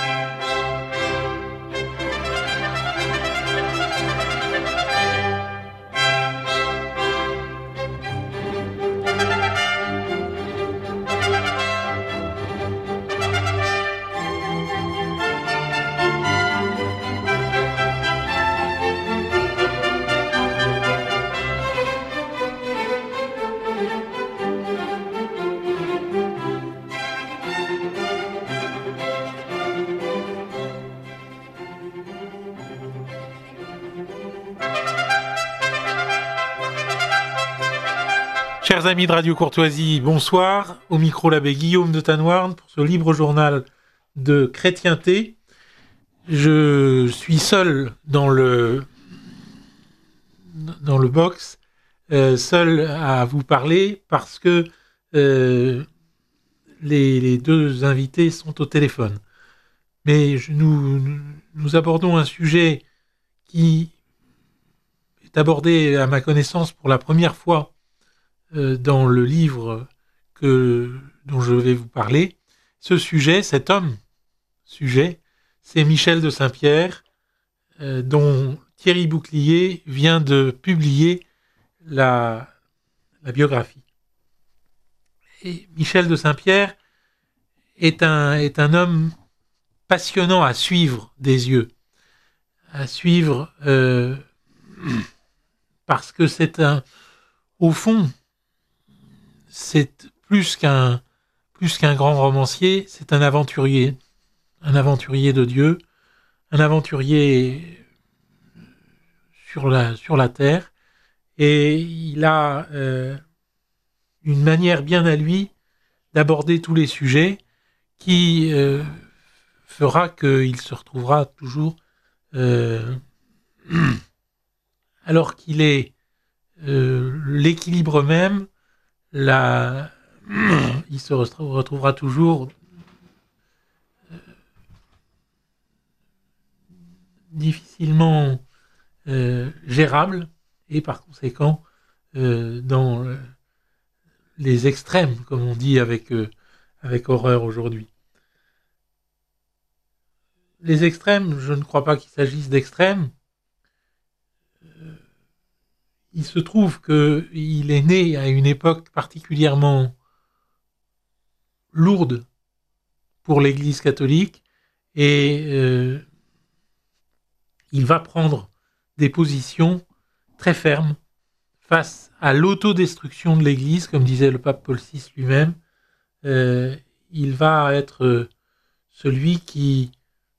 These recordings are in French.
Chers amis de Radio Courtoisie, bonsoir. Au micro, l'abbé Guillaume de Tanouarn pour ce libre journal de chrétienté. Je suis seul dans le box, seul à vous parler parce que les deux invités sont au téléphone. Mais nous abordons un sujet qui est abordé à ma connaissance pour la première fois dans le livre dont je vais vous parler. Ce sujet, cet sujet, c'est Michel de Saint-Pierre, dont Thierry Bouclier vient de publier la biographie. Et Michel de Saint-Pierre est un homme passionnant à suivre des yeux, à suivre parce que au fond, c'est plus qu'un grand romancier, c'est un aventurier de Dieu, un aventurier sur la terre, et il a une manière bien à lui d'aborder tous les sujets qui fera qu'il se retrouvera toujours, alors qu'il est l'équilibre même, il se retrouvera toujours difficilement gérable et par conséquent dans les extrêmes, comme on dit avec horreur aujourd'hui. Les extrêmes, je ne crois pas qu'il s'agisse d'extrêmes. Il se trouve qu'il est né à une époque particulièrement lourde pour l'Église catholique et il va prendre des positions très fermes face à l'autodestruction de l'Église, comme disait le pape Paul VI lui-même. Il va être celui qui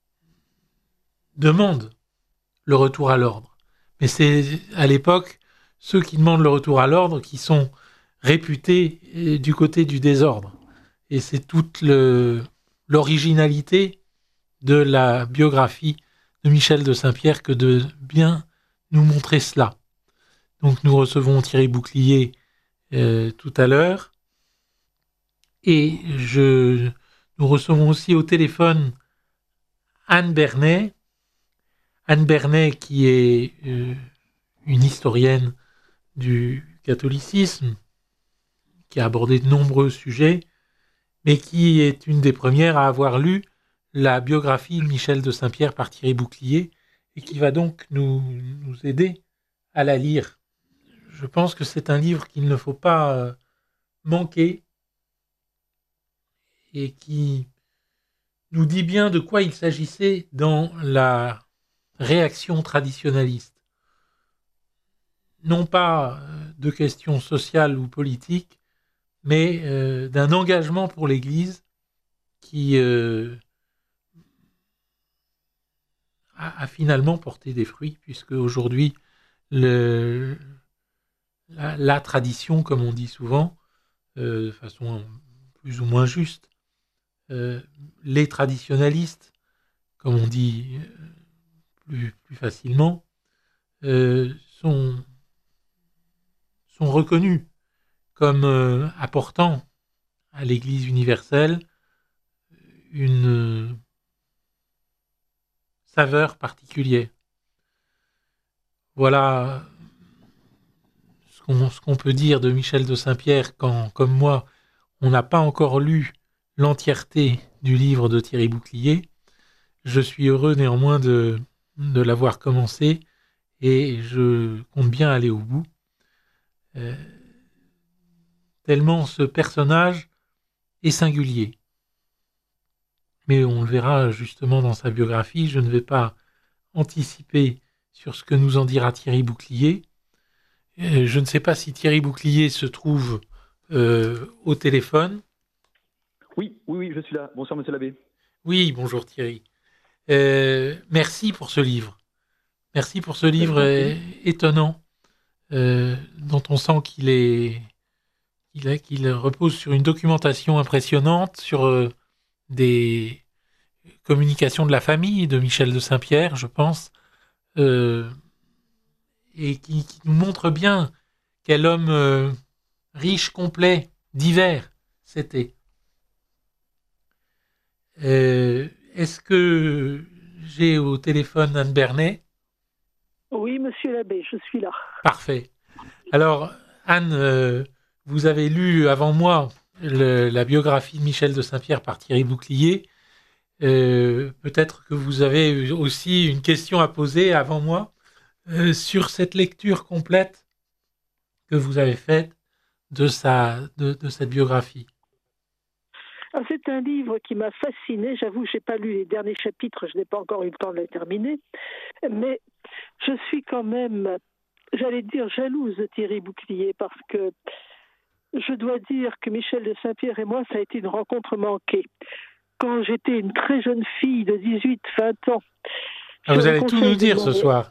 demande le retour à l'ordre. Mais c'est à l'époque ceux qui demandent le retour à l'ordre qui sont réputés du côté du désordre. Et c'est toute l'originalité de la biographie de Michel de Saint-Pierre que de bien nous montrer cela. Donc nous recevons Thierry Bouclier tout à l'heure. Et nous recevons aussi au téléphone Anne Bernet. Anne Bernet qui est une historienne du catholicisme, qui a abordé de nombreux sujets, mais qui est une des premières à avoir lu la biographie de Michel de Saint-Pierre par Thierry Bouclier, et qui va donc nous aider à la lire. Je pense que c'est un livre qu'il ne faut pas manquer, et qui nous dit bien de quoi il s'agissait dans la réaction traditionnaliste. Non pas de questions sociales ou politiques, mais d'un engagement pour l'Église qui a finalement porté des fruits, puisque aujourd'hui, la tradition, comme on dit souvent, de façon plus ou moins juste, les traditionalistes, comme on dit plus facilement, sont reconnus comme apportant à l'Église universelle une saveur particulière. Voilà ce qu'on peut dire de Michel de Saint-Pierre quand, comme moi, on n'a pas encore lu l'entièreté du livre de Thierry Bouclier. Je suis heureux néanmoins de l'avoir commencé et je compte bien aller au bout. Euh, Tellement ce personnage est singulier. Mais on le verra justement dans sa biographie. Je ne vais pas anticiper sur ce que nous en dira Thierry Bouclier. Je ne sais pas si Thierry Bouclier se trouve au téléphone. Oui, je suis là. Bonsoir, monsieur l'abbé. Oui, bonjour Thierry. Merci pour ce livre. Merci pour ce Ben, je livre vous en prie. étonnant, dont on sent qu'il repose sur une documentation impressionnante, sur des communications de la famille de Michel de Saint-Pierre, je pense, euh, et qui nous montre bien quel homme riche, complet, divers c'était. Est-ce que j'ai au téléphone Anne Bernet? Oui, monsieur l'abbé, je suis là. Parfait. Alors, Anne, vous avez lu avant moi la biographie de Michel de Saint-Pierre par Thierry Bouclier. Peut-être que vous avez aussi une question à poser avant moi sur cette lecture complète que vous avez faite de cette biographie. C'est un livre qui m'a fasciné. J'avoue, je n'ai pas lu les derniers chapitres, je n'ai pas encore eu le temps de les terminer. Mais je suis quand même, j'allais dire, jalouse de Thierry Bouclier parce que je dois dire que Michel de Saint-Pierre et moi, ça a été une rencontre manquée. Quand j'étais une très jeune fille de 18-20 ans, Vous sur le allez tout nous conseil de dire ce soir.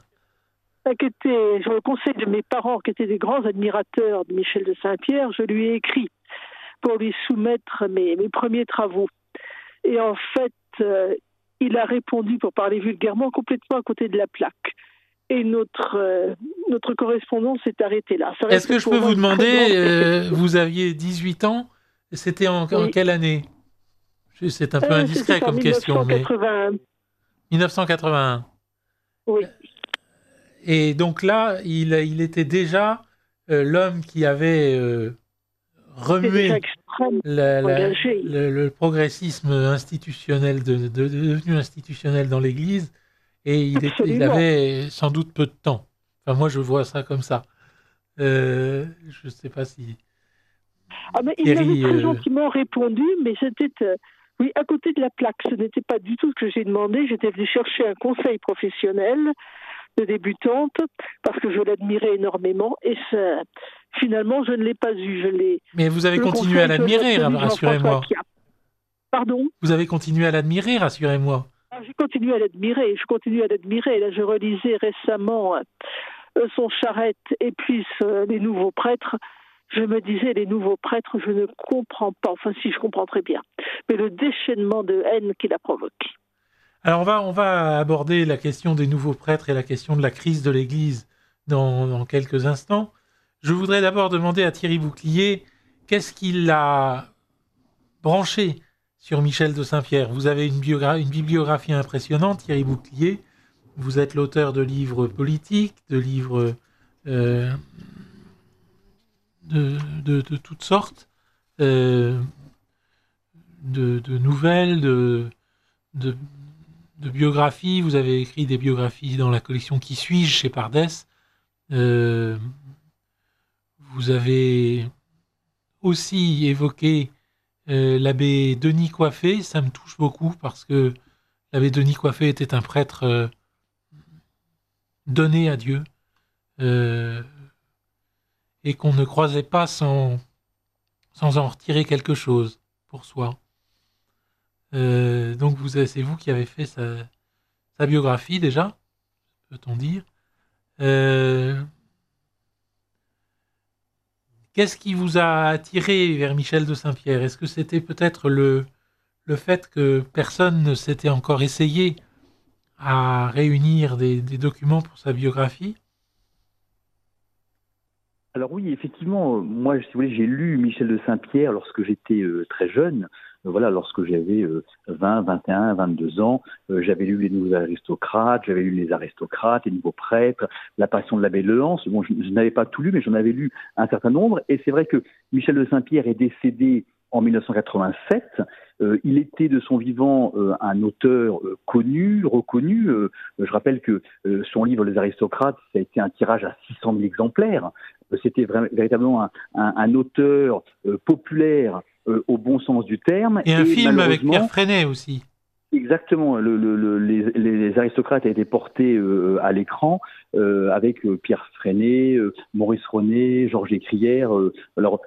sur le conseil de mes parents, qui étaient des grands admirateurs de Michel de Saint-Pierre, je lui ai écrit pour lui soumettre mes premiers travaux. Et en fait, il a répondu, pour parler vulgairement, complètement à côté de la plaque. Et notre correspondance s'est arrêtée là. Ça Est-ce que reste je peux pour moi vous une très grande demander, déception. vous aviez 18 ans, c'était en Oui, quelle année? C'est un peu indiscret c'était en comme question, mais 1981. 1981. Oui, Et donc là, il était déjà l'homme qui avait c'est déjà remué extrêmement la- la- engagé. le progressisme institutionnel, devenu institutionnel dans l'Église, et il Absolument. avait sans doute peu de temps. Enfin, moi, je vois ça comme ça. Je ne sais pas si Ah, mais il m'avait Thierry... très gentiment répondu, mais c'était, oui, à côté de la plaque. Ce n'était pas du tout ce que j'ai demandé. J'étais venue chercher un conseil professionnel de débutante parce que je l'admirais énormément et finalement je ne l'ai pas eu. Mais vous avez Le continué à conseil, je l'ai l'admirer, obtenu de Jean-François rassurez-moi. Piat. Pardon. Vous avez continué à l'admirer, rassurez-moi. Je continue à l'admirer. Je continue à l'admirer. Là, je relisais récemment son Charette et puis les nouveaux prêtres. Je me disais, les nouveaux prêtres, je ne comprends pas. Enfin, si, je comprends très bien. Mais le déchaînement de haine qu'il a provoqué. Alors on va aborder la question des nouveaux prêtres et la question de la crise de l'Église dans quelques instants. Je voudrais d'abord demander à Thierry Bouclier qu'est-ce qui l'a branché sur Michel de Saint-Pierre. Vous avez une bibliographie impressionnante, Thierry Bouclier. Vous êtes l'auteur de livres politiques, de livres euh, de toutes sortes, euh, de nouvelles, de, de biographies. Vous avez écrit des biographies dans la collection Qui suis-je chez Pardès. Euh, vous avez aussi évoqué l'abbé Denis Coiffé. Ça me touche beaucoup parce que l'abbé Denis Coiffé était un prêtre donné à Dieu euh, et qu'on ne croisait pas sans en retirer quelque chose pour soi. Donc c'est vous qui avez fait sa biographie déjà, peut-on dire. Euh, Qu'est-ce qui vous a attiré vers Michel de Saint-Pierre? Est-ce que c'était peut-être le fait que personne ne s'était encore essayé à réunir des documents pour sa biographie? Alors oui, effectivement, moi, si vous voulez, j'ai lu Michel de Saint-Pierre lorsque j'étais très jeune. Voilà, lorsque j'avais 20, 21, 22 ans, j'avais lu Les Nouveaux Aristocrates, j'avais lu Les Aristocrates, Les Nouveaux Prêtres, La Passion de l'abbé Lehance. Bon, je n'avais pas tout lu, mais j'en avais lu un certain nombre. Et c'est vrai que Michel de Saint-Pierre est décédé en 1987. Il était de son vivant un auteur connu, reconnu. Je rappelle que son livre Les aristocrates, ça a été un tirage à 600 000 exemplaires. C'était véritablement un auteur populaire au bon sens du terme. Et un film avec Pierre Freinet aussi. Exactement. Les aristocrates a été porté à l'écran avec Pierre Freinet, Maurice René, Georges Écrière. Alors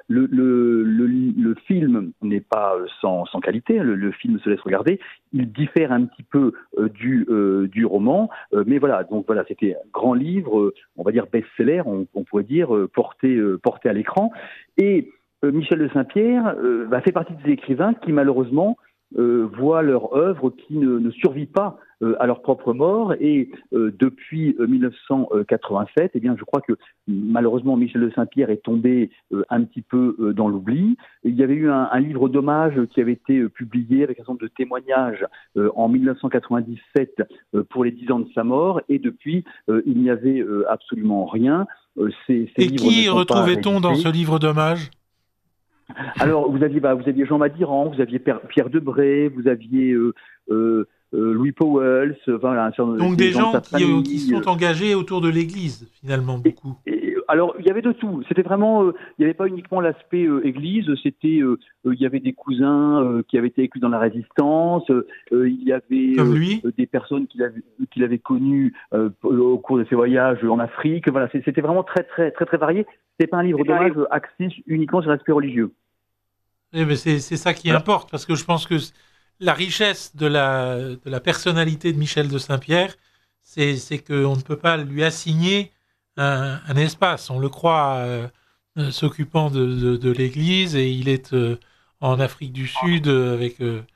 le film n'est pas sans qualité. Le film se laisse regarder. Il diffère un petit peu du roman, mais voilà. Donc voilà, c'était un grand livre, on va dire best-seller, on pourrait dire porté à l'écran. Et Michel de Saint-Pierre fait partie des écrivains qui malheureusement voient leur œuvre qui ne survit pas à leur propre mort, et depuis 1987, eh bien, je crois que malheureusement Michel de Saint-Pierre est tombé un petit peu dans l'oubli. Il y avait eu un livre d'hommage qui avait été publié avec un certain nombre de témoignages en 1997 pour les 10 ans de sa mort, et depuis il n'y avait absolument rien. Et qui retrouvait-on dans ce livre d'hommage ? Alors, vous aviez Jean Madiran, vous aviez Pierre Debré, vous aviez Louis Pauwels, voilà. Donc des gens qui sont engagés autour de l'Église, finalement, beaucoup. Alors, il y avait de tout. C'était vraiment, il n'y avait pas uniquement l'aspect Église, c'était, il y avait des cousins qui avaient été inclus dans la Résistance, il y avait des personnes qu'il avait connues au cours de ses voyages en Afrique. Voilà, c'était vraiment très, très, très, très varié. C'était pas un livre d'hommage axé uniquement sur l'aspect religieux. Eh ben c'est ça qui importe, parce que je pense que la richesse de la personnalité de Michel de Saint-Pierre, c'est qu'on ne peut pas lui assigner un espace. On le croit s'occupant de l'Église, et il est en Afrique du Sud avec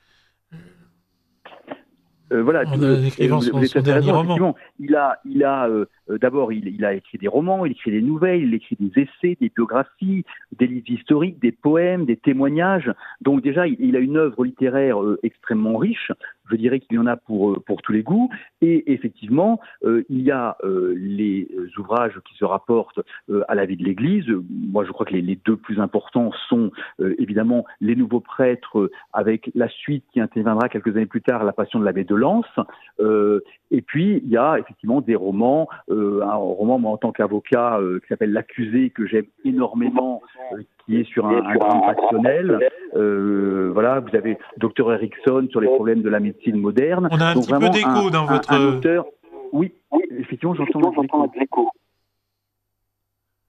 voilà, en écrivant son dernier roman. D'abord, il a écrit des romans, il écrit des nouvelles, il écrit des essais, des biographies, des livres historiques, des poèmes, des témoignages. Donc déjà, il a une œuvre littéraire extrêmement riche. Je dirais qu'il y en a pour tous les goûts. Et effectivement, il y a les ouvrages qui se rapportent à la vie de l'Église. Moi, je crois que les deux plus importants sont évidemment Les Nouveaux Prêtres, avec la suite qui interviendra quelques années plus tard, La Passion de l'abbé de Lens. Et puis, il y a effectivement des romans, un roman, moi, en tant qu'avocat, qui s'appelle L'Accusé, que j'aime énormément, qui est sur un drame passionnel. Voilà, vous avez Dr Erickson sur les problèmes de la médecine moderne. On a un Donc, petit peu d'écho dans votre... Un auteur... Oui, effectivement, j'entends de l'écho. Allô ?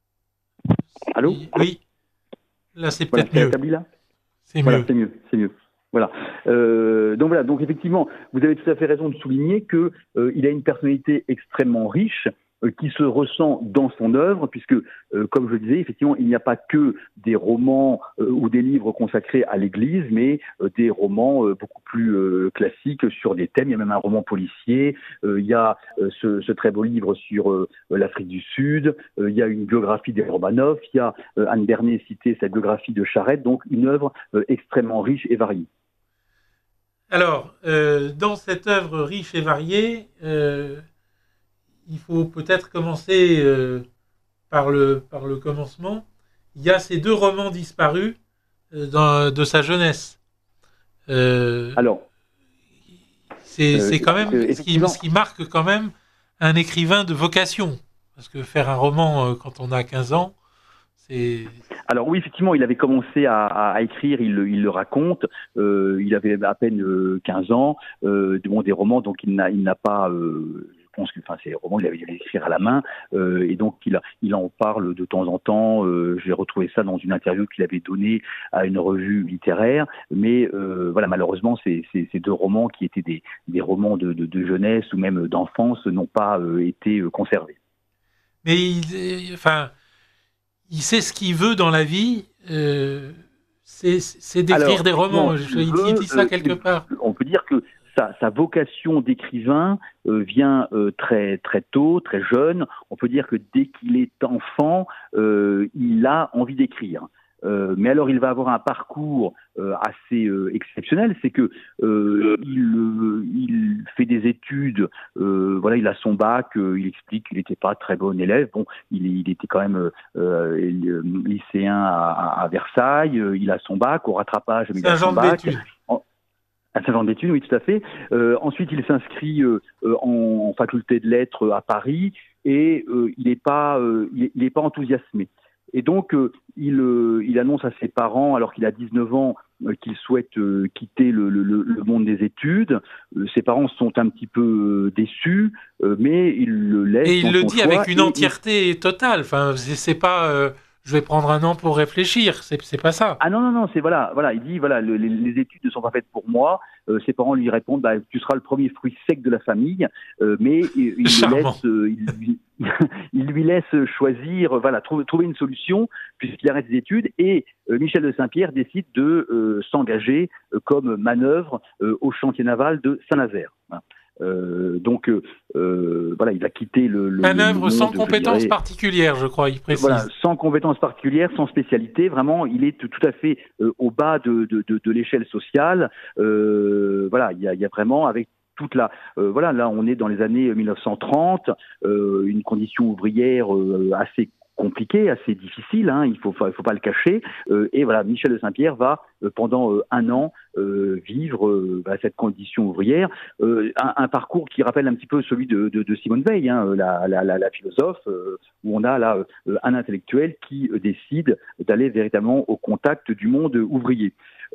Oui. Là, c'est peut-être mieux. C'est mieux. Voilà. Donc effectivement, vous avez tout à fait raison de souligner que il a une personnalité extrêmement riche qui se ressent dans son œuvre, puisque, comme je le disais, effectivement, il n'y a pas que des romans ou des livres consacrés à l'Église, mais des romans beaucoup plus classiques sur des thèmes. Il y a même un roman policier, il y a ce très beau livre sur l'Afrique du Sud, il y a une biographie des Romanov, il y a Anne Bernet citait sa biographie de Charette, donc une œuvre extrêmement riche et variée. Alors, dans cette œuvre riche et variée, il faut peut-être commencer par le commencement. Il y a ces deux romans disparus de sa jeunesse. Alors, c'est quand même ce qui marque quand même un écrivain de vocation, parce que faire un roman quand on a 15 ans, c'est... Alors oui, effectivement, il avait commencé à écrire, il le raconte, il avait à peine 15 ans, des romans, donc il n'a pas... je pense que ces romans, il avait dû les écrire à la main, et donc il en parle de temps en temps. J'ai retrouvé ça dans une interview qu'il avait donnée à une revue littéraire, mais voilà, malheureusement, ces deux romans qui étaient des romans de jeunesse ou même d'enfance n'ont pas été conservés. Mais il sait ce qu'il veut dans la vie, c'est d'écrire des romans. Il dit ça quelque part. On peut dire que sa vocation d'écrivain vient très très tôt, très jeune. On peut dire que dès qu'il est enfant, il a envie d'écrire. Mais alors, il va avoir un parcours assez exceptionnel. C'est que il fait des études. Voilà, il a son bac. Il explique qu'il n'était pas très bon élève. Bon, il était quand même lycéen à Versailles. Il a son bac au rattrapage. Mais il a son bac. À Saint-Jean d'études, oui, tout à fait. Ensuite, il s'inscrit en faculté de lettres à Paris et il n'est pas enthousiasmé. Et donc, il annonce à ses parents, alors qu'il a 19 ans, qu'il souhaite quitter le monde des études. Ses parents sont un petit peu déçus, mais il le laisse. Et il le dit avec une entièreté totale. Enfin, c'est pas je vais prendre un an pour réfléchir. C'est pas ça. Ah non, c'est voilà. Il dit les études ne sont pas faites pour moi. Ses parents lui répondent tu seras le premier fruit sec de la famille, mais il lui laisse choisir, trouver une solution puisqu'il arrête ses études et Michel de Saint-Pierre décide de s'engager comme manœuvre au chantier naval de Saint-Nazaire. Donc, il va quitter le manœuvre sans compétences particulières, je crois, il précise. Voilà, sans compétences particulières, sans spécialité. Vraiment, il est tout à fait au bas de l'échelle sociale. Il y a vraiment avec toute la là on est dans les années 1930, une condition ouvrière assez compliqué, assez difficile, il faut pas le cacher. Et voilà, Michel de Saint-Pierre va pendant un an vivre cette condition ouvrière, un parcours qui rappelle un petit peu celui de Simone Veil, la philosophe, où on a là un intellectuel qui décide d'aller véritablement au contact du monde ouvrier.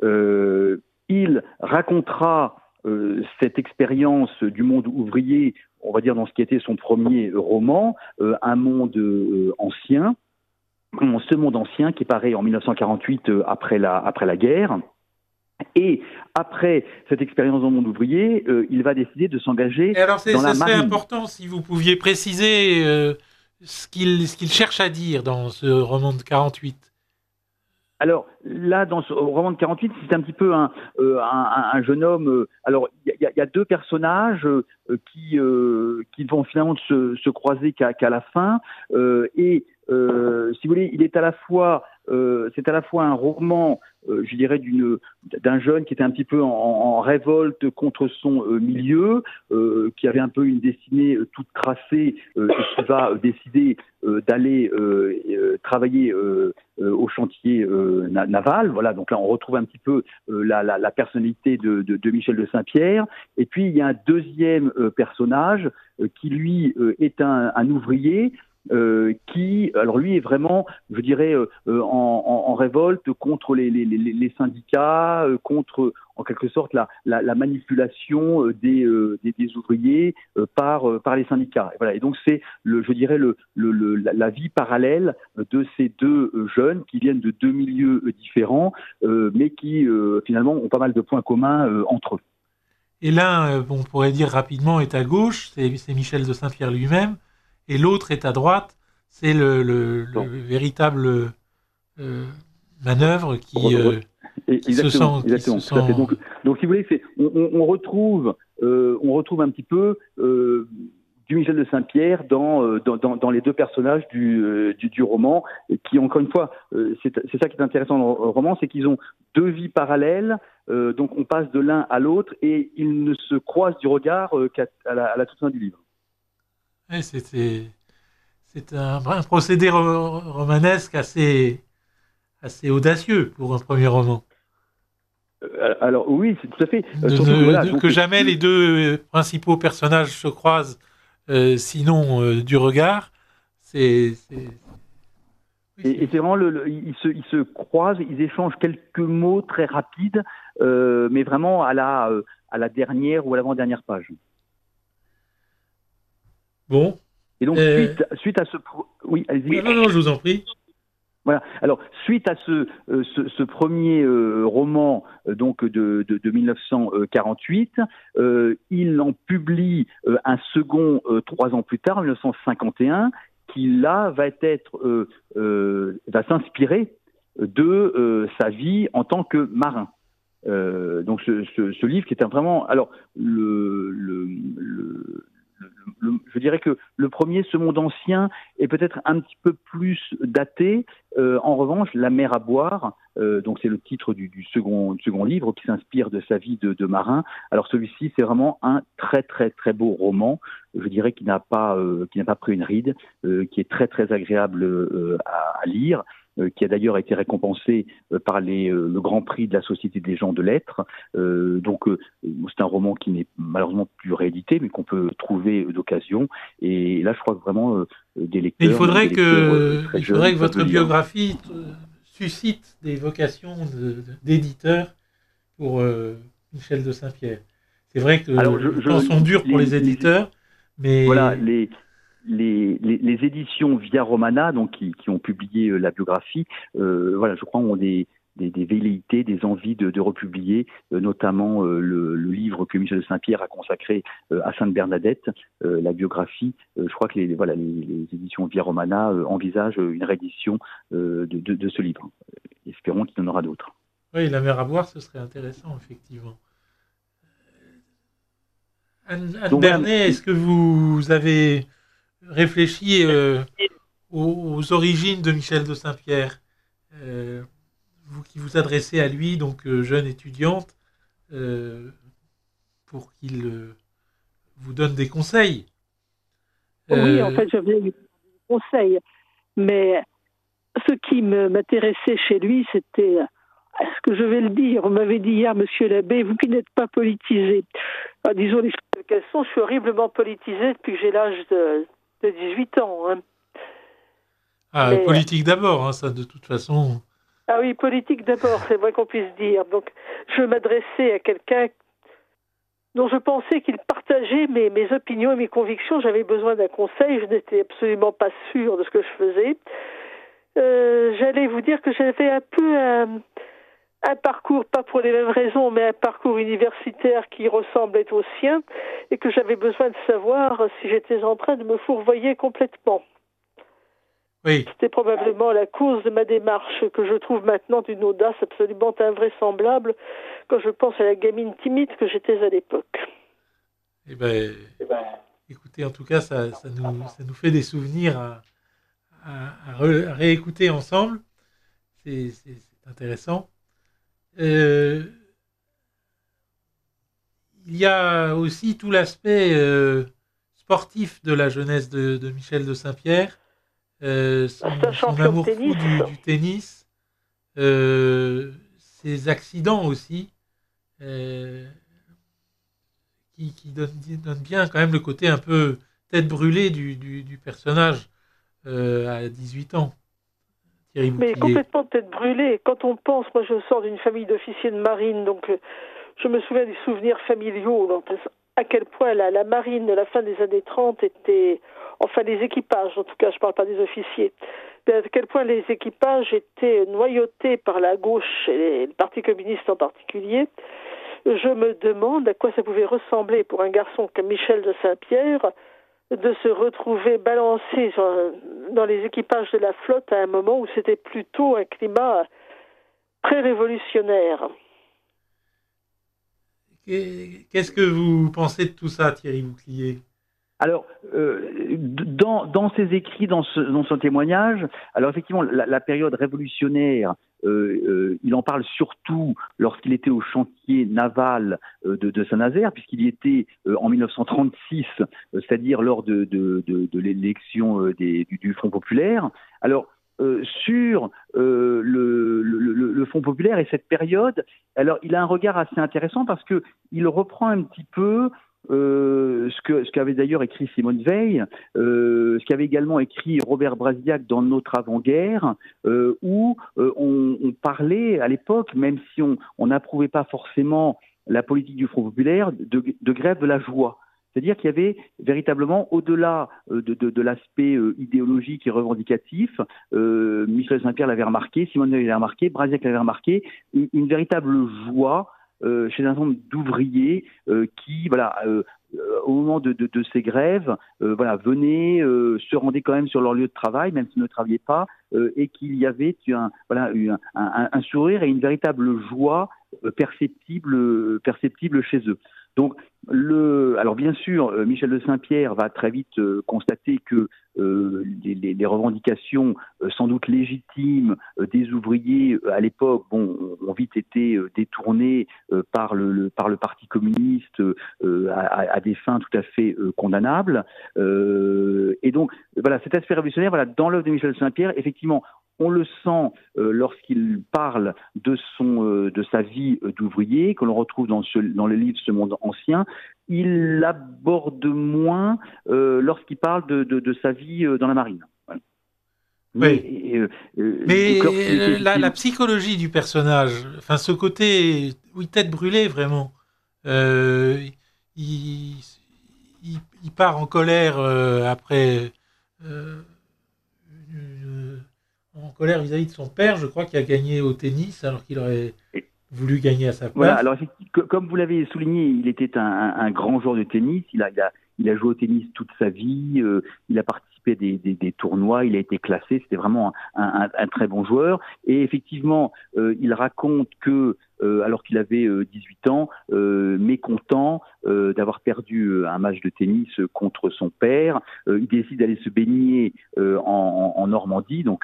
Il racontera cette expérience du monde ouvrier, on va dire dans ce qui était son premier roman, Un monde ancien, ce monde ancien qui paraît en 1948 après la guerre. Et après cette expérience dans le monde ouvrier, il va décider de s'engager dans la marine. Alors, ce serait important si vous pouviez préciser ce qu'il cherche à dire dans ce roman de 48. Alors là, dans ce roman de 48, c'est un petit peu un jeune homme. Alors il y a deux personnages qui vont finalement se croiser qu'à la fin. Si vous voulez, il est à la fois c'est à la fois un roman, je dirais, d'un jeune qui était un petit peu en révolte contre son milieu, qui avait un peu une destinée toute tracée, et qui va décider d'aller travailler au chantier naval. Voilà, donc là on retrouve un petit peu la personnalité de Michel de Saint-Pierre. Et puis il y a un deuxième personnage qui lui est un ouvrier. Qui, alors lui, est vraiment, je dirais, en révolte contre les syndicats, contre, en quelque sorte, la manipulation des ouvriers par les syndicats. Et voilà. Et donc c'est, je dirais, la vie parallèle de ces deux jeunes qui viennent de deux milieux différents, mais qui finalement ont pas mal de points communs entre eux. Et l'un, on pourrait dire rapidement, est à gauche, c'est Michel de Saint-Pierre lui-même. Et l'autre est à droite, c'est le véritable manœuvre qui se sent. Exactement. Tout à fait. Donc, si vous voulez, on retrouve un petit peu du Michel de Saint-Pierre dans les deux personnages du roman, qui, encore une fois, c'est ça qui est intéressant dans le roman, c'est qu'ils ont deux vies parallèles, donc on passe de l'un à l'autre, et ils ne se croisent du regard qu'à la toute fin du livre. Ouais, c'est un procédé romanesque assez audacieux pour un premier roman. Alors oui, c'est tout à fait. Que jamais les deux principaux personnages se croisent, sinon du regard. Et c'est vraiment ils se croisent, ils échangent quelques mots très rapides, mais vraiment à la dernière ou à l'avant-dernière page. Bon. Et donc, suite à ce... Oui, allez-y. Non, je vous en prie. Voilà. Alors, suite à ce premier roman donc de 1948, il en publie un second 3 ans plus tard, en 1951, qui là va s'inspirer de sa vie en tant que marin. Donc, ce livre qui est vraiment... Alors, je dirais que le premier, Ce monde ancien, est peut-être un petit peu plus daté. En revanche, La mer à boire, donc c'est le titre du second livre qui s'inspire de sa vie de marin. Alors celui-ci, c'est vraiment un très très très beau roman. Je dirais qu'il n'a pas pris une ride, qui est très très agréable à lire. Qui a d'ailleurs été récompensé par le Grand Prix de la Société des gens de lettres. Donc c'est un roman qui n'est malheureusement plus réédité, mais qu'on peut trouver d'occasion. Et là, je crois que vraiment des lecteurs... Mais il faudrait que votre biographie suscite des vocations d'éditeurs pour Michel de Saint-Pierre. C'est vrai que les temps sont durs pour les éditeurs, mais... Voilà, les éditions Via Romana, donc qui ont publié la biographie, voilà, je crois, ont des velléités, des envies de republier, notamment le livre que Michel de Saint-Pierre a consacré à Sainte Bernadette, la biographie. Je crois que les éditions Via Romana envisagent une réédition de ce livre. Espérons qu'il y en aura d'autres. Oui, La mer à boire, ce serait intéressant, effectivement. Anne Bernet, est-ce que vous avez réfléchi aux origines de Michel de Saint-Pierre, vous qui vous adressez à lui, donc jeune étudiante, pour qu'il vous donne des conseils. Oui, en fait, je venais lui donner des conseils, mais ce qui m'intéressait chez lui, c'était, est-ce que je vais le dire, vous m'avez dit hier, monsieur l'abbé, vous qui n'êtes pas politisé. Alors, disons les choses qu'elles sont, je suis horriblement politisé depuis que j'ai l'âge de 18 ans. Hein. Ah, mais, politique d'abord, hein, ça de toute façon. Ah oui, politique d'abord, c'est vrai qu'on puisse dire. Donc, je m'adressais à quelqu'un dont je pensais qu'il partageait mes opinions et mes convictions. J'avais besoin d'un conseil, je n'étais absolument pas sûre de ce que je faisais. J'allais vous dire que j'avais un peu un parcours, pas pour les mêmes raisons, mais un parcours universitaire qui ressemblait au sien, et que j'avais besoin de savoir si j'étais en train de me fourvoyer complètement. Oui. C'était probablement la cause de ma démarche, que je trouve maintenant d'une audace absolument invraisemblable quand je pense à la gamine timide que j'étais à l'époque. Eh ben, écoutez, en tout cas, ça nous fait des souvenirs à réécouter ensemble. C'est intéressant. Il y a aussi tout l'aspect sportif de la jeunesse de Michel de Saint-Pierre, son amour fou du tennis, ses accidents aussi, qui donnent bien quand même le côté un peu tête brûlée du personnage à 18 ans. Mais complètement tête brûlée. Quand on pense, moi je sors d'une famille d'officiers de marine, donc je me souviens des souvenirs familiaux, donc, à quel point la marine de la fin des années 30 était, enfin les équipages, en tout cas je ne parle pas des officiers, mais à quel point les équipages étaient noyautés par la gauche et le Parti communiste en particulier. Je me demande à quoi ça pouvait ressembler pour un garçon comme Michel de Saint-Pierre de se retrouver balancé dans les équipages de la flotte à un moment où c'était plutôt un climat très révolutionnaire. Qu'est-ce que vous pensez de tout ça, Thierry Bouclier ? Alors, dans ses écrits, dans son témoignage, alors effectivement, la période révolutionnaire, il en parle surtout lorsqu'il était au chantier naval de Saint-Nazaire, puisqu'il y était en 1936, c'est-à-dire lors de l'élection du Front populaire. Alors, sur le Front populaire et cette période, alors il a un regard assez intéressant parce que il reprend un petit peu ce qu'avait d'ailleurs écrit Simone Veil, ce qu'avait également écrit Robert Brasillac dans Notre avant-guerre, où on parlait à l'époque, même si on n'approuvait pas forcément la politique du Front populaire, de grève de la joie. C'est-à-dire qu'il y avait véritablement, au-delà de l'aspect idéologique et revendicatif, Michel Saint-Pierre l'avait remarqué, Simone Veil l'avait remarqué, Brasillac l'avait remarqué, une véritable joie chez un certain nombre d'ouvriers qui, voilà, au moment de ces grèves, voilà, venaient, se rendaient quand même sur leur lieu de travail, même s'ils ne travaillaient pas, et qu'il y avait un sourire et une véritable joie perceptible chez eux. Donc, alors bien sûr, Michel de Saint-Pierre va très vite constater que les revendications sans doute légitimes des ouvriers à l'époque ont vite été détournées par le Parti communiste à des fins tout à fait condamnables. Et donc, voilà, cet aspect révolutionnaire, voilà, dans l'œuvre de Michel de Saint-Pierre, effectivement, on le sent lorsqu'il parle de sa vie d'ouvrier, que l'on retrouve dans le livre Ce monde ancien. Il l'aborde moins lorsqu'il parle de sa vie dans la marine. Voilà. Mais la psychologie du personnage, enfin ce côté, oui, tête brûlée vraiment, il part en colère après, en colère vis-à-vis de son père, je crois, qui a gagné au tennis alors qu'il aurait voulu gagner à sa place. Voilà, alors comme vous l'avez souligné, il était un grand joueur de tennis, il a joué au tennis toute sa vie, il a participé à des tournois, il a été classé, c'était vraiment un très bon joueur. Et effectivement, il raconte que, alors qu'il avait 18 ans, mécontent d'avoir perdu un match de tennis contre son père, il décide d'aller se baigner en Normandie, donc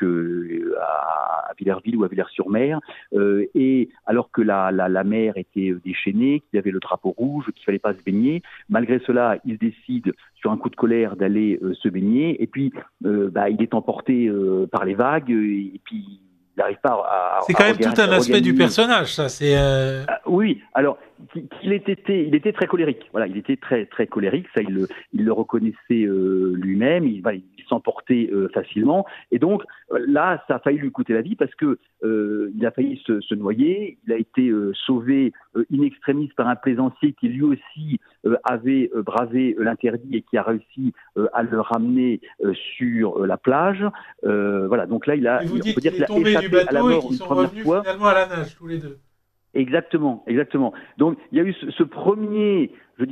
à Villerville ou à Villers-sur-Mer, et alors que la mer était déchaînée, qu'il y avait le drapeau rouge, qu'il fallait pas se baigner, malgré cela, il décide sur un coup de colère d'aller se baigner, et puis il est emporté par les vagues, et puis il n'arrive pas à c'est quand même tout un aspect du personnage, ça. C'est oui, alors il était très colérique. Voilà, il était très très colérique. Ça, il le reconnaissait lui-même. Il s'emportait facilement. Et donc là, ça a failli lui coûter la vie parce que il a failli se noyer. Il a été sauvé in extremis par un plaisancier qui lui aussi avait bravé l'interdit et qui a réussi à le ramener sur la plage. Voilà, donc là, on peut dire qu'il a échappé à la mort une première fois. Finalement à la nage, tous les deux. Exactement. Donc, il y a eu ce premier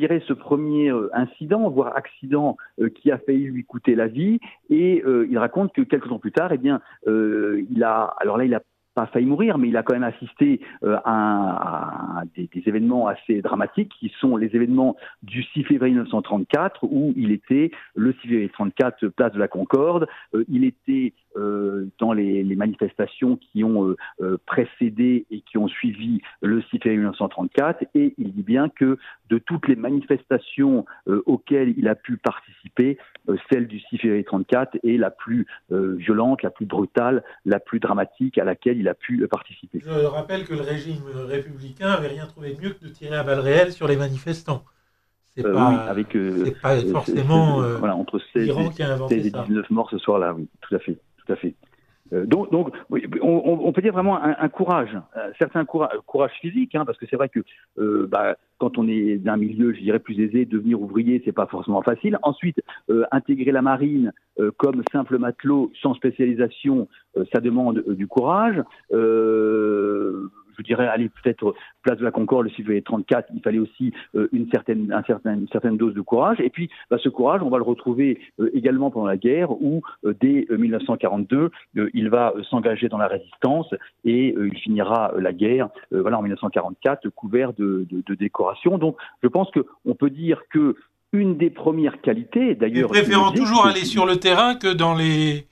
incident, voire accident, qui a failli lui coûter la vie. Et il raconte que quelques temps plus tard, il a pas failli mourir, mais il a quand même assisté à des événements assez dramatiques qui sont les événements du 6 février 1934 où il était le 6 février 1934 place de la Concorde. Il était dans les manifestations qui ont précédé et qui ont suivi le 6 février 1934 et il dit bien que de toutes les manifestations auxquelles il a pu participer, celle du 6 février 1934 est la plus violente, la plus brutale, la plus dramatique à laquelle il a pu participer. Je rappelle que le régime républicain n'avait rien trouvé de mieux que de tirer à balles réelles sur les manifestants. C'est pas forcément entre 16 et 19 morts ce soir-là, oui, tout à fait. Donc on peut dire vraiment un courage, un certain courage physique, parce que c'est vrai que quand on est d'un milieu, je dirais, plus aisé, devenir ouvrier, c'est pas forcément facile. Ensuite, intégrer la marine comme simple matelot sans spécialisation, ça demande du courage. Je dirais, aller peut-être place de la Concorde, le 6 février 1934, il fallait aussi une certaine dose de courage. Et puis, ce courage, on va le retrouver également pendant la guerre, où dès 1942, il va s'engager dans la résistance et il finira la guerre, en 1944, couvert de décorations. Donc, je pense qu'on peut dire que une des premières qualités, d'ailleurs, préférant toujours aller sur le terrain que dans les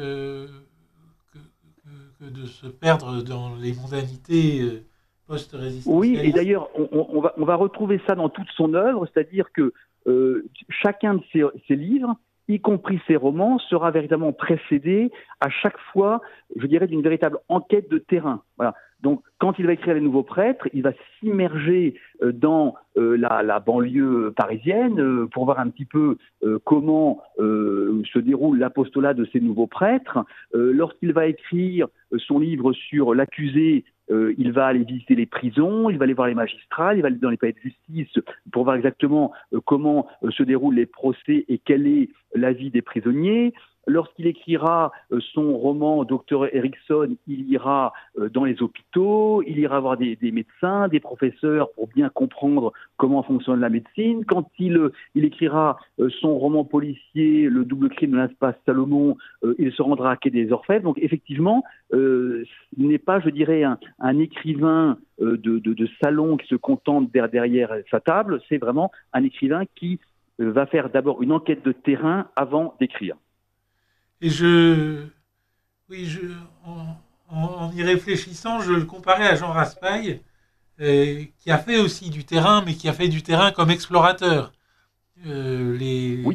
de se perdre dans les mondanités post-résistentielles. Oui, et d'ailleurs, on va retrouver ça dans toute son œuvre, c'est-à-dire que chacun de ses livres, y compris ses romans, sera véritablement précédé à chaque fois, je dirais, d'une véritable enquête de terrain. Voilà. Donc, quand il va écrire Les Nouveaux Prêtres, il va s'immerger dans la banlieue parisienne pour voir un petit peu comment se déroule l'apostolat de ces nouveaux prêtres. Lorsqu'il va écrire son livre sur l'accusé, il va aller visiter les prisons, il va aller voir les magistrats, il va aller dans les palais de justice pour voir exactement comment se déroulent les procès et quel est l'avis des prisonniers. Lorsqu'il écrira son roman Docteur Erickson, il ira dans les hôpitaux, il ira voir des médecins, des professeurs pour bien comprendre comment fonctionne la médecine. Quand il écrira son roman policier Le double crime de l'espace Salomon, il se rendra à Quai des Orfèvres. Donc effectivement, ce n'est pas, je dirais, un écrivain de salon qui se contente derrière sa table, c'est vraiment un écrivain qui va faire d'abord une enquête de terrain avant d'écrire. Et en y réfléchissant, je le comparais à Jean Raspail, qui a fait aussi du terrain, mais qui a fait du terrain comme explorateur. Oui.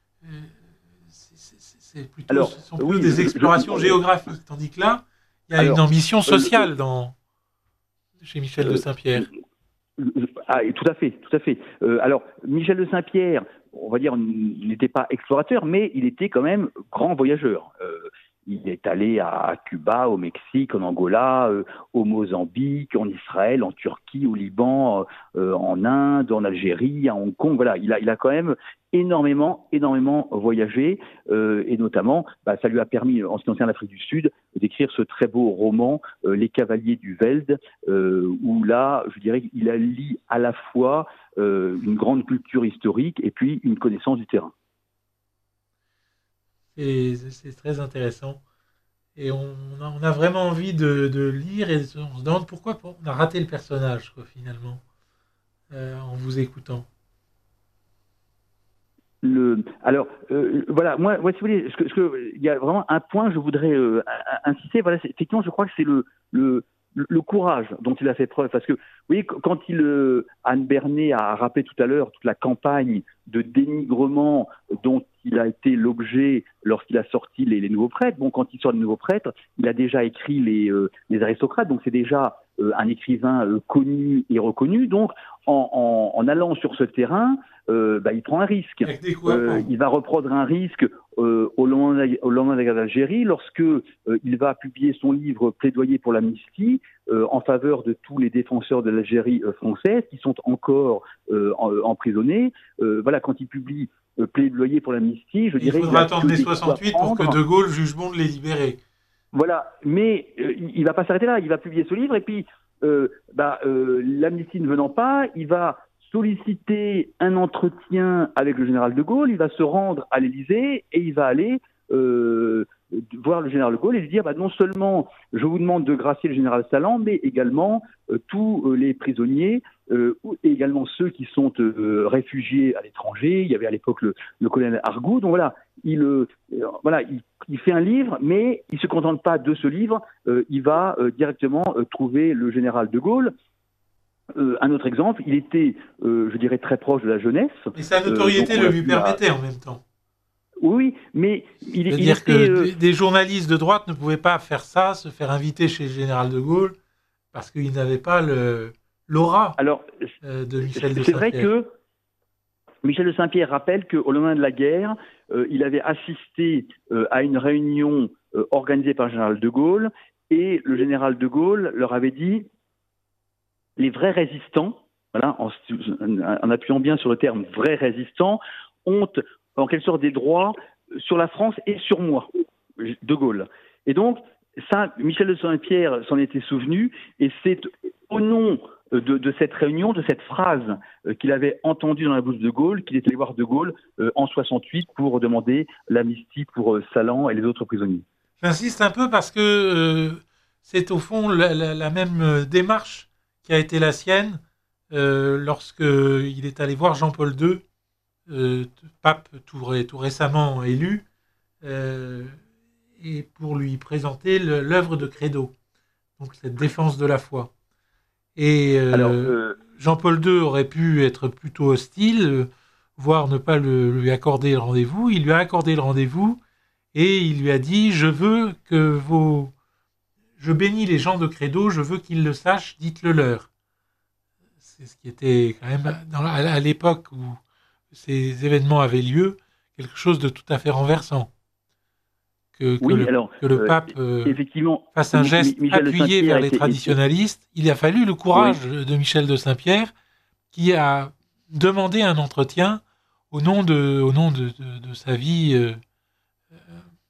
Ce sont plutôt des explorations géographiques, tandis que là, il y a une ambition sociale chez Michel de Saint-Pierre. Tout à fait. Alors, Michel de Saint-Pierre, on va dire, n'était pas explorateur, mais il était quand même grand voyageur. Il est allé à Cuba, au Mexique, en Angola, au Mozambique, en Israël, en Turquie, au Liban, en Inde, en Algérie, à Hong Kong. Voilà, il a quand même énormément voyagé, et notamment, ça lui a permis, en ce qui concerne l'Afrique du Sud, d'écrire ce très beau roman, Les Cavaliers du Veld, où là, je dirais qu'il allie à la fois une grande culture historique et puis une connaissance du terrain. C'est très intéressant. Et on a vraiment envie de lire et on se demande pourquoi on a raté le personnage, quoi, finalement, en vous écoutant. Voilà, moi, si vous voulez, il y a vraiment un point que je voudrais insister. Voilà, effectivement, je crois que c'est le courage dont il a fait preuve, parce que, vous voyez, quand Anne Bernet a rappelé tout à l'heure toute la campagne de dénigrement dont il a été l'objet lorsqu'il a sorti les Nouveaux Prêtres. Bon, quand il sort les Nouveaux Prêtres, il a déjà écrit les Aristocrates, donc c'est déjà un écrivain connu et reconnu. Donc, en allant sur ce terrain, il prend un risque. Il va reprendre un risque au lendemain de la guerre d'Algérie, lorsque il va publier son livre Plaidoyer pour l'amnistie en faveur de tous les défenseurs de l'Algérie française qui sont encore emprisonnés. Voilà, quand il publie Plaidoyer pour l'amnistie, je dirais... Il faudra attendre mai 68 pour que De Gaulle juge bon de les libérer. Voilà, mais il ne va pas s'arrêter là, il va publier ce livre et puis l'amnistie ne venant pas, il va solliciter un entretien avec le général de Gaulle, il va se rendre à l'Élysée et il va aller voir le général de Gaulle et lui dire non seulement je vous demande de gracier le général Salan, mais également tous les prisonniers, et également ceux qui sont réfugiés à l'étranger. Il y avait à l'époque le colonel Argoud. Donc voilà, il fait un livre, mais il ne se contente pas de ce livre, il va directement trouver le général de Gaulle. Un autre exemple, il était, je dirais, très proche de la jeunesse. Et sa notoriété le lui permettait en même temps. Oui, mais c'est-à-dire que des journalistes de droite ne pouvaient pas faire ça, se faire inviter chez le général de Gaulle, parce qu'ils n'avaient pas l'aura de Michel de Saint-Pierre. C'est vrai que Michel de Saint-Pierre rappelle qu'au lendemain de la guerre, il avait assisté à une réunion organisée par le général de Gaulle, et le général de Gaulle leur avait dit les vrais résistants, voilà, en appuyant bien sur le terme vrais résistants, ont en quelque sorte des droits sur la France et sur moi, de Gaulle. Et donc, ça, Michel de Saint-Pierre s'en était souvenu, et c'est au nom de cette réunion, de cette phrase qu'il avait entendue dans la bouche de Gaulle, qu'il est allé voir de Gaulle en 68 pour demander l'amnistie pour Salan et les autres prisonniers. J'insiste un peu parce que c'est au fond la même démarche qui a été la sienne lorsqu'il est allé voir Jean-Paul II, pape tout récemment élu, et pour lui présenter l'œuvre de Credo, donc cette défense de la foi. Et Jean-Paul II aurait pu être plutôt hostile, voire ne pas lui accorder le rendez-vous. Il lui a accordé le rendez-vous et il lui a dit « Je bénis les gens de Credo, je veux qu'ils le sachent, dites-le leur. » C'est ce qui était quand même, à l'époque où ces événements avaient lieu, quelque chose de tout à fait renversant. Que le pape fasse un geste appuyé vers les traditionalistes. Il a fallu le courage de Michel de Saint-Pierre, qui a demandé un entretien au nom de sa vie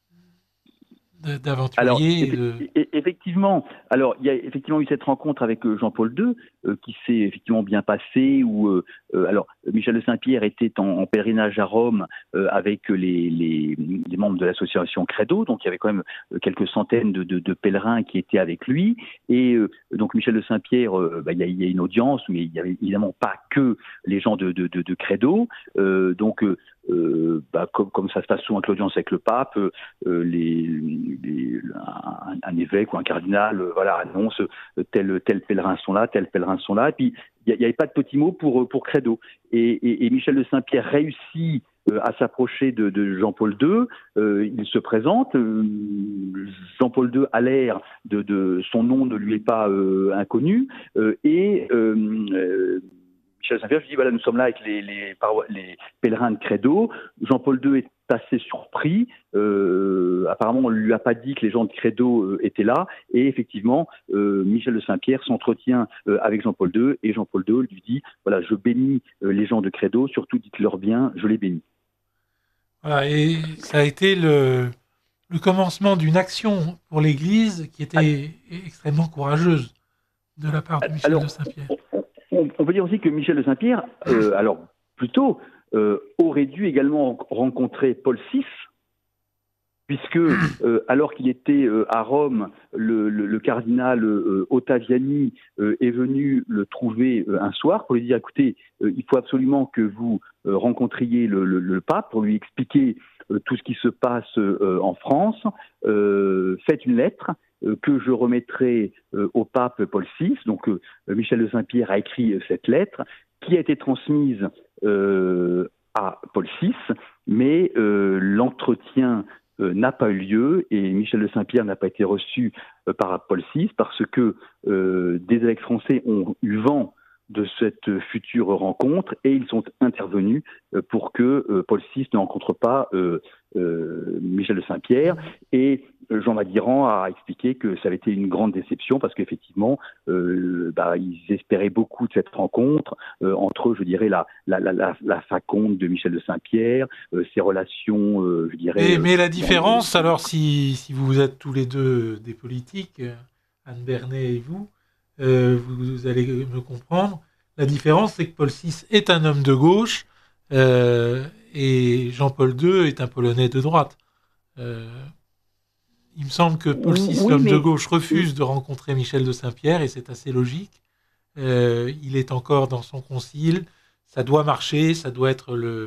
d'aventurier. Effectivement, alors il y a effectivement eu cette rencontre avec Jean-Paul II qui s'est effectivement bien passée. Alors Michel de Saint-Pierre était en pèlerinage à Rome avec les membres de l'association Credo, donc il y avait quand même quelques centaines de pèlerins qui étaient avec lui. Et donc Michel de Saint-Pierre, il y a une audience, mais il n'y avait évidemment pas que les gens de Credo. Comme ça se passe souvent avec l'audience avec le pape, un évêque ou un cardinal annonce tel pèlerin sont là, tel pèlerin sont là, et puis il n'y avait pas de petits mots pour Credo. Et Michel de Saint-Pierre réussit à s'approcher de Jean-Paul II, il se présente, Jean-Paul II a l'air de son nom ne lui est pas inconnu, Michel de Saint-Pierre, je dis, nous sommes là avec les pèlerins de Credo. Jean-Paul II est assez surpris. Apparemment, on ne lui a pas dit que les gens de Credo étaient là. Et effectivement, Michel de Saint-Pierre s'entretient avec Jean-Paul II. Et Jean-Paul II lui dit, je bénis les gens de Credo, surtout dites-leur bien, je les bénis. Voilà, et ça a été le commencement d'une action pour l'Église qui était extrêmement courageuse de la part de Michel de Saint-Pierre. On peut dire aussi que Michel de Saint-Pierre, aurait dû également rencontrer Paul VI, puisque alors qu'il était à Rome, le cardinal Ottaviani est venu le trouver un soir pour lui dire, écoutez, il faut absolument que vous rencontriez le pape pour lui expliquer tout ce qui se passe en France. Faites une lettre que je remettrai au pape Paul VI. Donc Michel de Saint-Pierre a écrit cette lettre qui a été transmise à Paul VI, mais l'entretien n'a pas eu lieu et Michel de Saint-Pierre n'a pas été reçu par Paul VI parce que des évêques français ont eu vent de cette future rencontre et ils sont intervenus pour que Paul VI ne rencontre pas Michel de Saint-Pierre. Et Jean Madiran a expliqué que ça avait été une grande déception parce qu'effectivement, ils espéraient beaucoup de cette rencontre entre eux, je dirais, la faconde de Michel de Saint-Pierre, ses relations, je dirais... Mais la différence, alors si vous êtes tous les deux des politiques, Anne Bernet et vous allez me comprendre, la différence c'est que Paul VI est un homme de gauche et Jean-Paul II est un Polonais de droite. Il me semble que Paul VI, l'homme de gauche, refuse de rencontrer Michel de Saint-Pierre et c'est assez logique. Il est encore dans son concile, ça doit marcher, ça doit être la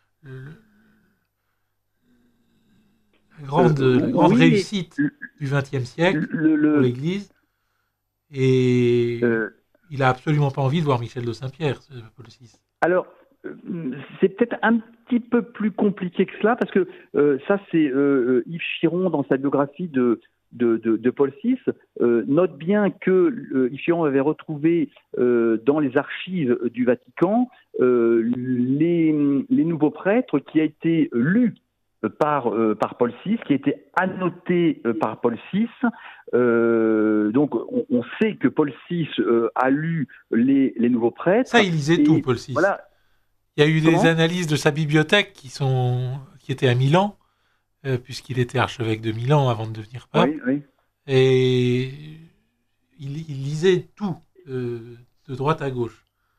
grande réussite du XXe siècle pour l'Église. Et il n'a absolument pas envie de voir Michel de Saint-Pierre, Paul VI. Alors, c'est peut-être un petit peu plus compliqué que cela, parce que ça, c'est Yves Chiron, dans sa biographie de Paul VI, note bien que Yves Chiron avait retrouvé dans les archives du Vatican les nouveaux prêtres qui a été lus par Paul VI, qui a été annoté par Paul VI. Donc on sait que Paul VI a lu les nouveaux prêtres. Ça, il lisait tout, Paul VI. Voilà. Il y a eu des analyses de sa bibliothèque qui étaient à Milan, puisqu'il était archevêque de Milan avant de devenir pape. Oui. Et il lisait tout, de droite à gauche.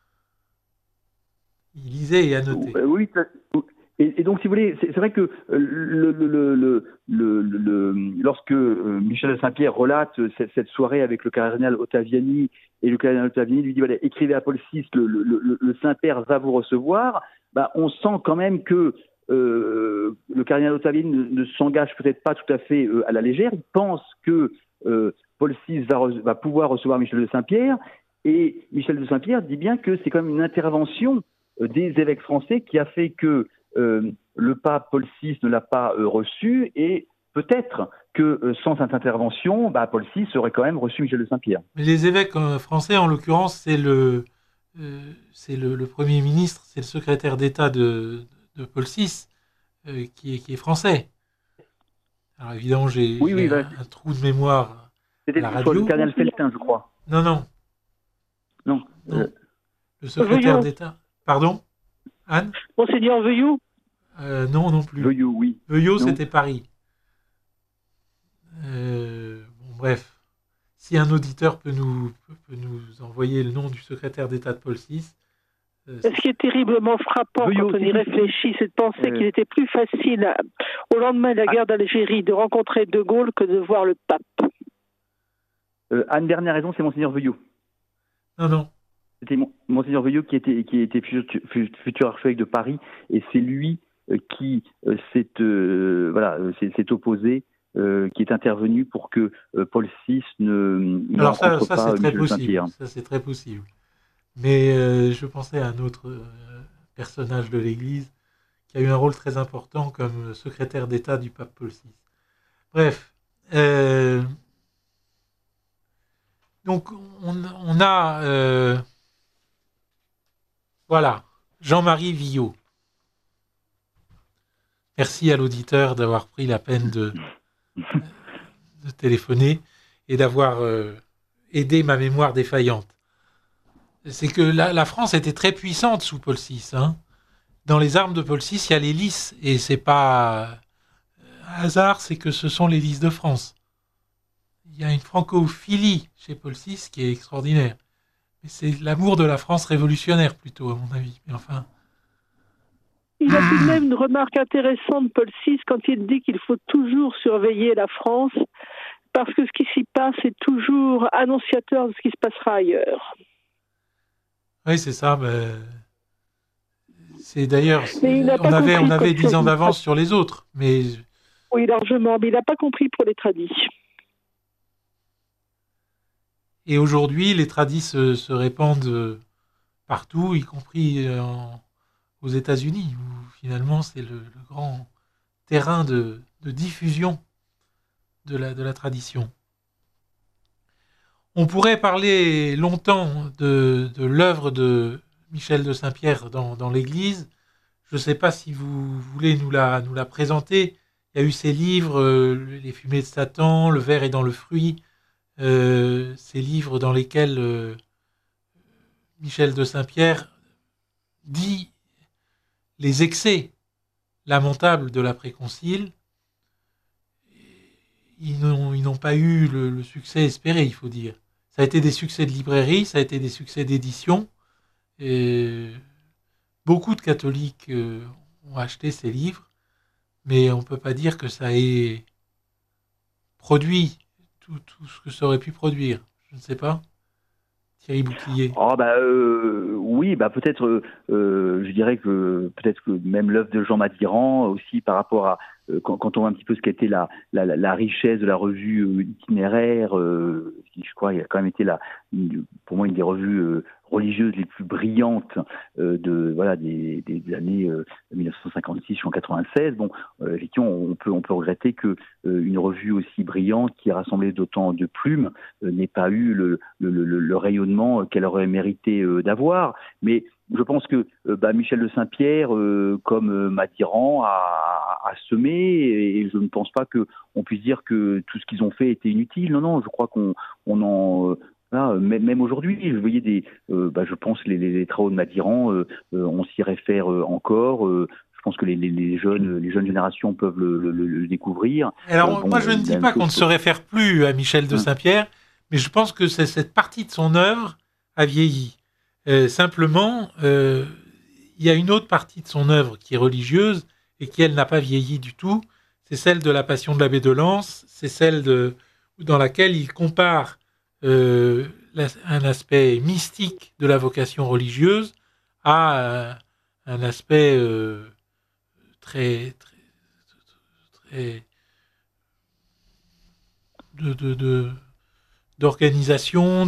Il lisait et annotait. Oui, et donc, si vous voulez, c'est vrai que lorsque Michel de Saint-Pierre relate cette soirée avec le cardinal Ottaviani, et le cardinal Ottaviani lui dit, écrivez à Paul VI, le Saint-Père va vous recevoir, on sent quand même que le cardinal Ottaviani ne s'engage peut-être pas tout à fait à la légère. Il pense que Paul VI va pouvoir recevoir Michel de Saint-Pierre, et Michel de Saint-Pierre dit bien que c'est quand même une intervention des évêques français qui a fait que le pape Paul VI ne l'a pas reçu, et peut-être que sans cette intervention, Paul VI aurait quand même reçu Michel de Saint-Pierre. Mais les évêques français, en l'occurrence, c'est le Premier ministre, c'est le secrétaire d'État de Paul VI qui est français. Alors évidemment, j'ai un trou de mémoire à la radio. C'était le cardinal Feltin, je crois. Non. Le secrétaire d'État. Pardon, Anne? Monseigneur Veuillot? Non plus. Veuillot, oui. Veuillot, c'était Paris. bref, si un auditeur peut nous envoyer le nom du secrétaire d'État de Paul VI. Ce qui est terriblement frappant quand on y réfléchit, c'est de penser qu'il était plus facile, au lendemain de la guerre d'Algérie, de rencontrer De Gaulle que de voir le pape. Anne-Bernard a raison, c'est Monseigneur Veuillot. Non. C'était Monseigneur Veuillot qui était futur archevêque de Paris, et c'est lui qui s'est opposé, qui est intervenu pour que Paul VI ne rencontre pas Michel de Saint-Pierre. Ça, c'est très possible. Mais je pensais à un autre personnage de l'Église qui a eu un rôle très important comme secrétaire d'État du pape Paul VI. Bref. Donc, on a... voilà, Jean-Marie Villot. Merci à l'auditeur d'avoir pris la peine de téléphoner et d'avoir aidé ma mémoire défaillante. C'est que la France était très puissante sous Paul VI. Hein. Dans les armes de Paul VI, il y a les lys, et c'est pas un hasard, c'est que ce sont les lys de France. Il y a une francophilie chez Paul VI qui est extraordinaire. Mais c'est l'amour de la France révolutionnaire plutôt, à mon avis. Mais enfin... Il y a tout de même une remarque intéressante, Paul VI, quand il dit qu'il faut toujours surveiller la France, parce que ce qui s'y passe est toujours annonciateur de ce qui se passera ailleurs. Oui, c'est ça. Mais... c'est d'ailleurs... on avait 10 ans d'avance sur les autres. Mais... oui, largement. Mais il n'a pas compris pour les tradis. Et aujourd'hui, les tradis se répandent partout, y compris aux États-Unis, où finalement c'est le grand terrain de diffusion de la tradition. On pourrait parler longtemps de l'œuvre de Michel de Saint-Pierre dans l'Église. Je ne sais pas si vous voulez nous la présenter. Il y a eu ces livres, Les fumées de Satan, Le ver est dans le fruit, ces livres dans lesquels Michel de Saint-Pierre dit les excès lamentables de l'après-concile. Ils n'ont pas eu le succès espéré, il faut dire. Ça a été des succès de librairie, ça a été des succès d'édition. Et beaucoup de catholiques ont acheté ces livres, mais on ne peut pas dire que ça ait produit tout ce que ça aurait pu produire. Je ne sais pas. Thierry Bouclier. Oui, peut-être, je dirais que peut-être que même l'œuvre de Jean Madiran aussi par rapport à quand on voit un petit peu ce qu'a été la richesse de la revue itinéraire, qui je crois il a quand même été pour moi une des revues religieuses les plus brillantes des années 1956 jusqu'en 96. Bon, effectivement, on peut regretter que une revue aussi brillante qui rassemblait d'autant de plumes n'ait pas eu le rayonnement qu'elle aurait mérité d'avoir. Mais je pense que Michel de Saint-Pierre, comme Madiran, a semé, et je ne pense pas qu'on puisse dire que tout ce qu'ils ont fait était inutile. Non, je crois même aujourd'hui, je voyais je pense les travaux de Madiran, on s'y réfère encore. Je pense que les jeunes générations peuvent le découvrir. Alors moi je ne dis pas qu'on ne se réfère plus à Michel de Saint-Pierre, mais je pense que cette partie de son œuvre a vieilli. Simplement, il y a une autre partie de son œuvre qui est religieuse et qui, elle, n'a pas vieilli du tout. C'est celle de la Passion de l'abbé de Lens. C'est celle dans laquelle il compare un aspect mystique de la vocation religieuse à un aspect très d'organisation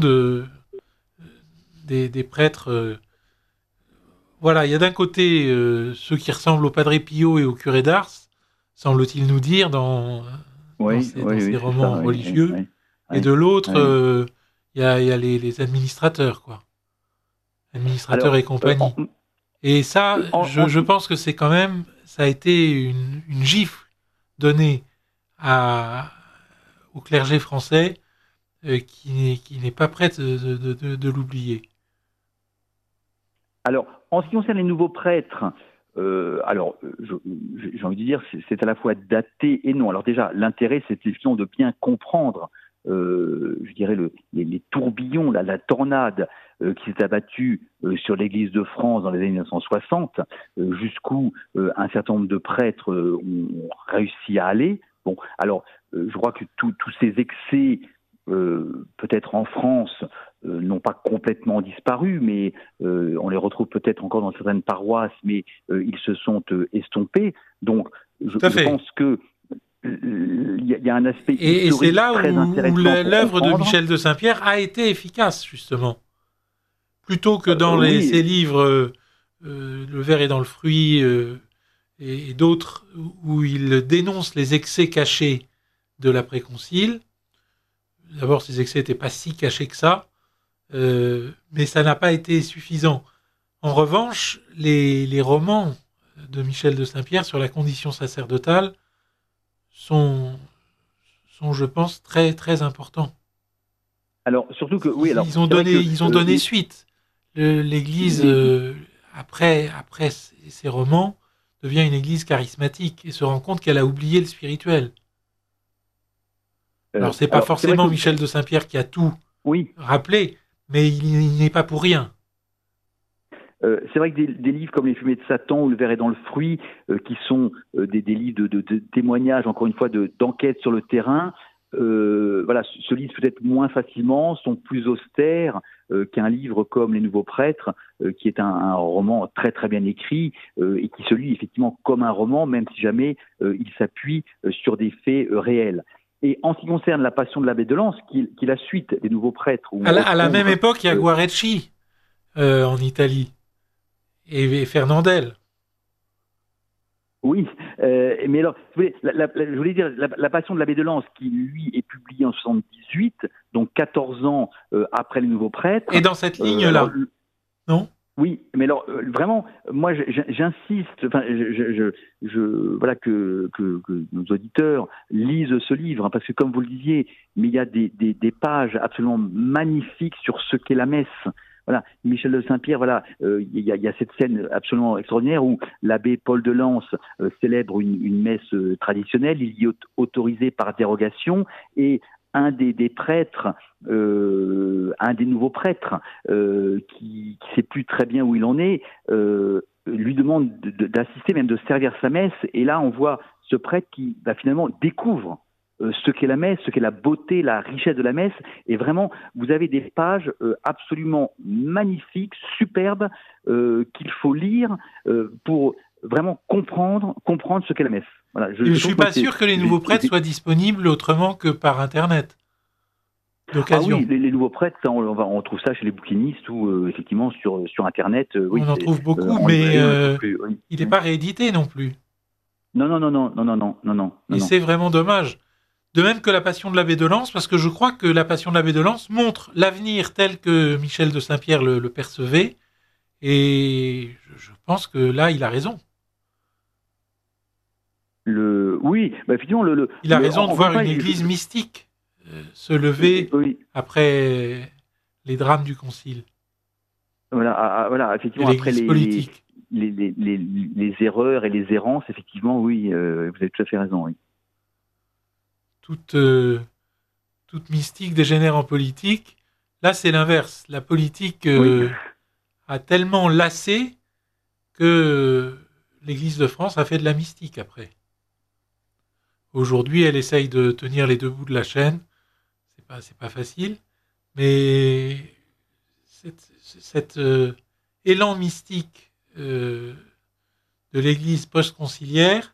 des prêtres. Voilà, il y a d'un côté ceux qui ressemblent au Padre Pio et au curé d'Ars, semble-t-il nous dire dans ces romans religieux. Et de l'autre, il y a les administrateurs, quoi. Administrateurs et compagnie. Et ça, je pense que c'est quand même, ça a été une gifle donnée au clergé français qui n'est pas prêt de l'oublier. Alors, en ce qui concerne les nouveaux prêtres, j'ai envie de dire, c'est à la fois daté et non. Alors déjà, l'intérêt, c'est effectivement de bien comprendre je dirais, les tourbillons, la tornade qui s'est abattue sur l'Église de France dans les années 1960, jusqu'où un certain nombre de prêtres ont réussi à aller. Bon, alors, je crois que tous ces excès, peut-être en France, n'ont pas complètement disparu, mais on les retrouve peut-être encore dans certaines paroisses, mais ils se sont estompés. Donc, je pense que il y a un aspect et c'est là très intéressant où l'œuvre de comprendre. Michel de Saint-Pierre a été efficace, justement. Plutôt que dans ces livres Le ver est dans le fruit et d'autres où il dénonce les excès cachés de l'après-concile. D'abord, ces excès n'étaient pas si cachés que ça, mais ça n'a pas été suffisant. En revanche, les romans de Michel de Saint-Pierre sur la condition sacerdotale sont, je pense, très, très importants. Alors, surtout que, oui, alors... Ils ont donné suite. L'Église, après ces romans, devient une Église charismatique et se rend compte qu'elle a oublié le spirituel. Alors, c'est pas forcément Michel de Saint-Pierre qui a tout rappelé, mais il n'est pas pour rien. C'est vrai que des livres comme Les Fumées de Satan ou Le ver est dans le fruit, qui sont des livres de témoignages, encore une fois, d'enquête sur le terrain, voilà, se lisent peut-être moins facilement, sont plus austères qu'un livre comme Les Nouveaux Prêtres, qui est un roman très très bien écrit et qui se lit effectivement comme un roman, même si jamais il s'appuie sur des faits réels. Et en ce qui concerne La Passion de l'abbé de Lens, qui est la suite des Nouveaux Prêtres... À la même époque, il y a Guareschi en Italie. Et Fernandel. Oui, mais alors, je voulais dire, la Passion de l'abbé de Lens, qui lui est publiée en 78, donc 14 ans après les Nouveaux Prêtres. Et dans cette ligne-là, non ? Oui, mais alors vraiment, moi j'insiste, enfin, voilà que nos auditeurs lisent ce livre, hein, parce que comme vous le disiez, mais il y a des pages absolument magnifiques sur ce qu'est la messe. Voilà, Michel de Saint-Pierre, voilà, il y a cette scène absolument extraordinaire où l'abbé Paul de Lens célèbre une messe traditionnelle, il y est autorisé par dérogation, et un des prêtres, un des nouveaux prêtres, qui sait plus très bien où il en est, lui demande d'assister, même de servir sa messe, et là on voit ce prêtre qui finalement découvre ce qu'est la messe, ce qu'est la beauté, la richesse de la messe, et vraiment, vous avez des pages absolument magnifiques, superbes, qu'il faut lire pour vraiment comprendre ce qu'est la messe. Voilà, je ne suis pas sûr que les nouveaux prêtres soient disponibles autrement que par Internet. D'occasion. Ah oui, les nouveaux prêtres, ça, on trouve ça chez les bouquinistes ou effectivement sur Internet. Oui, on en trouve beaucoup, mais il n'est pas réédité non plus. Non. Et c'est vraiment dommage. De même que La Passion de l'abbé de Lens, parce que je crois que La Passion de l'abbé de Lens montre l'avenir tel que Michel de Saint-Pierre le percevait, et je pense que là, il a raison. Oui, effectivement, il a raison de voir une église mystique se lever après les drames du Concile. Voilà, effectivement, après les erreurs et les errances, effectivement, oui, vous avez tout à fait raison, oui. Toute mystique dégénère en politique. Là, c'est l'inverse. La politique a tellement lassé que l'Église de France a fait de la mystique après. Aujourd'hui, elle essaye de tenir les deux bouts de la chaîne. C'est pas facile, mais cet élan mystique de l'Église post-conciliaire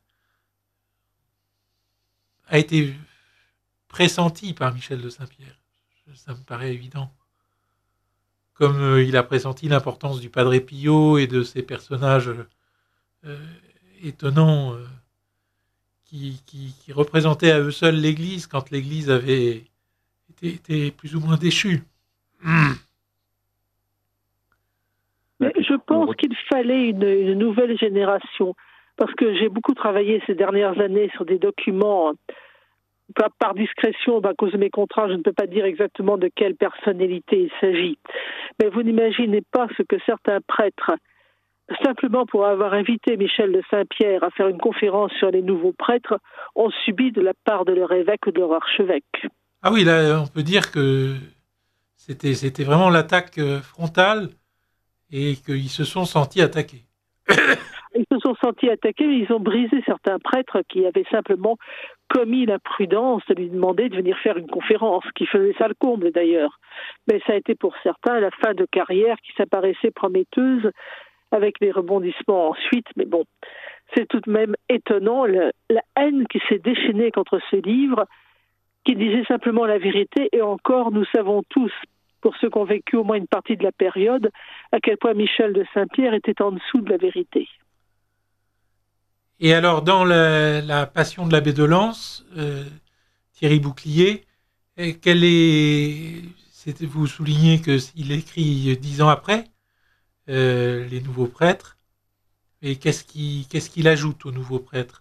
a été pressenti par Michel de Saint-Pierre. Ça me paraît évident. Comme il a pressenti l'importance du Padre Pio et de ces personnages étonnants qui représentaient à eux seuls l'Église quand l'Église avait été plus ou moins déchue. Je pense qu'il fallait une nouvelle génération, parce que j'ai beaucoup travaillé ces dernières années sur des documents. Par discrétion, à cause de mes contrats, je ne peux pas dire exactement de quelle personnalité il s'agit. Mais vous n'imaginez pas ce que certains prêtres, simplement pour avoir invité Michel de Saint-Pierre à faire une conférence sur les nouveaux prêtres, ont subi de la part de leur évêque ou de leur archevêque. Ah oui, là, on peut dire que c'était vraiment l'attaque frontale et qu'ils se sont sentis attaqués. Ils se sont sentis attaqués, mais ils ont brisé certains prêtres qui avaient simplement commis l'imprudence de lui demander de venir faire une conférence, qui faisait ça le comble d'ailleurs. Mais ça a été pour certains la fin de carrière qui s'apparaissait prometteuse, avec des rebondissements ensuite. Mais bon, c'est tout de même étonnant la haine qui s'est déchaînée contre ce livre, qui disait simplement la vérité. Et encore, nous savons tous, pour ceux qui ont vécu au moins une partie de la période, à quel point Michel de Saint-Pierre était en dessous de la vérité. Et alors, dans la Passion de l'abbé de Lens, Thierry Bouclier, vous soulignez qu'il écrit 10 ans après, les nouveaux prêtres, et qu'est-ce qu'il ajoute aux nouveaux prêtres?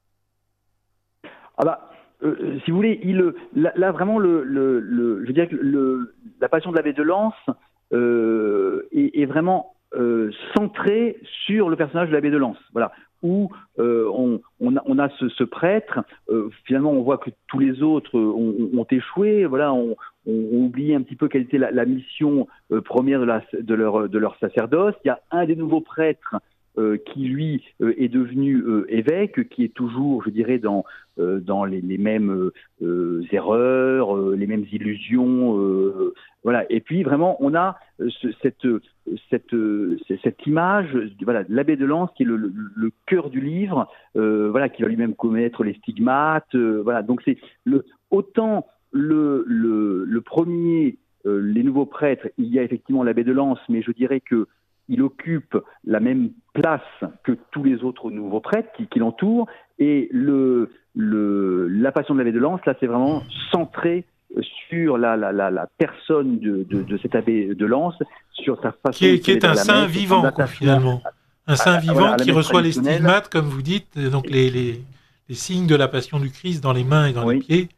Ah bah, si vous voulez, là vraiment, je veux dire que la Passion de l'abbé de Lens est vraiment centrée sur le personnage de l'abbé de Lens. Voilà. Où on a ce prêtre, finalement on voit que tous les autres ont échoué, voilà, on oublie un petit peu quelle était la mission première de leur sacerdoce. Il y a un des nouveaux prêtres qui lui est devenu évêque, qui est toujours, je dirais, dans les mêmes erreurs, les mêmes illusions, voilà. Et puis vraiment, on a cette image, voilà, de l'abbé de Lens qui est le cœur du livre, voilà, qui va lui-même commettre les stigmates, voilà. Donc c'est autant le premier, les nouveaux prêtres, il y a effectivement l'abbé de Lens, mais je dirais que il occupe la même place que tous les autres nouveaux prêtres qui l'entourent, et la Passion de l'abbé de Lens, là, c'est vraiment centré sur la personne de cet abbé de Lens, sur sa façon qui est un saint vivant, quoi, finalement. Un saint vivant qui reçoit les stigmates, comme vous dites, donc les signes de la Passion du Christ dans les mains et dans les pieds.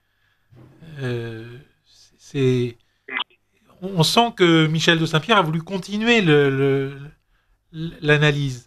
On sent que Michel de Saint-Pierre a voulu continuer l'analyse.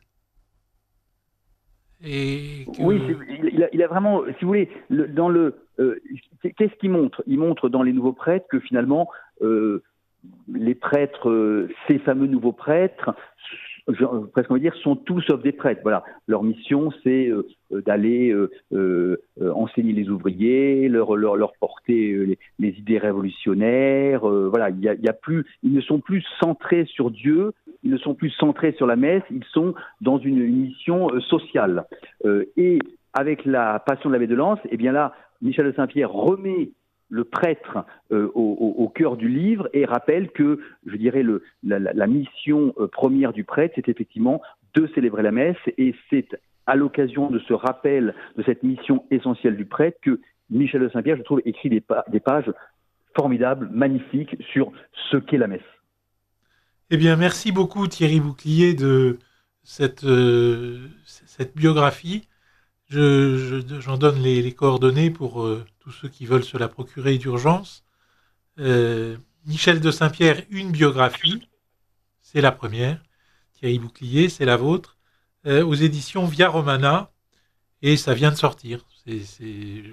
Oui, il a vraiment, si vous voulez, qu'est-ce qu'il montre? Il montre dans les nouveaux prêtres que finalement, les prêtres, ces fameux nouveaux prêtres, presque on va dire, sont tous sauf des prêtres. Voilà, leur mission, c'est d'aller enseigner les ouvriers, leur porter les idées révolutionnaires. Voilà, ils ne sont plus centrés sur Dieu, ils ne sont plus centrés sur la messe, ils sont dans une mission sociale. Et avec la Passion de l'abbé de Lens, eh bien là, Michel de Saint-Pierre remet le prêtre au cœur du livre et rappelle que, je dirais, la mission première du prêtre, c'est effectivement de célébrer la messe, et c'est à l'occasion de ce rappel de cette mission essentielle du prêtre que Michel de Saint-Pierre, je trouve, écrit des pages formidables, magnifiques sur ce qu'est la messe. Eh bien, merci beaucoup Thierry Bouclier de cette biographie. J'en donne les coordonnées pour tous ceux qui veulent se la procurer d'urgence. Michel de Saint-Pierre, une biographie, c'est la première. Thierry Bouclier, c'est la vôtre. Aux éditions Via Romana, et ça vient de sortir. C'est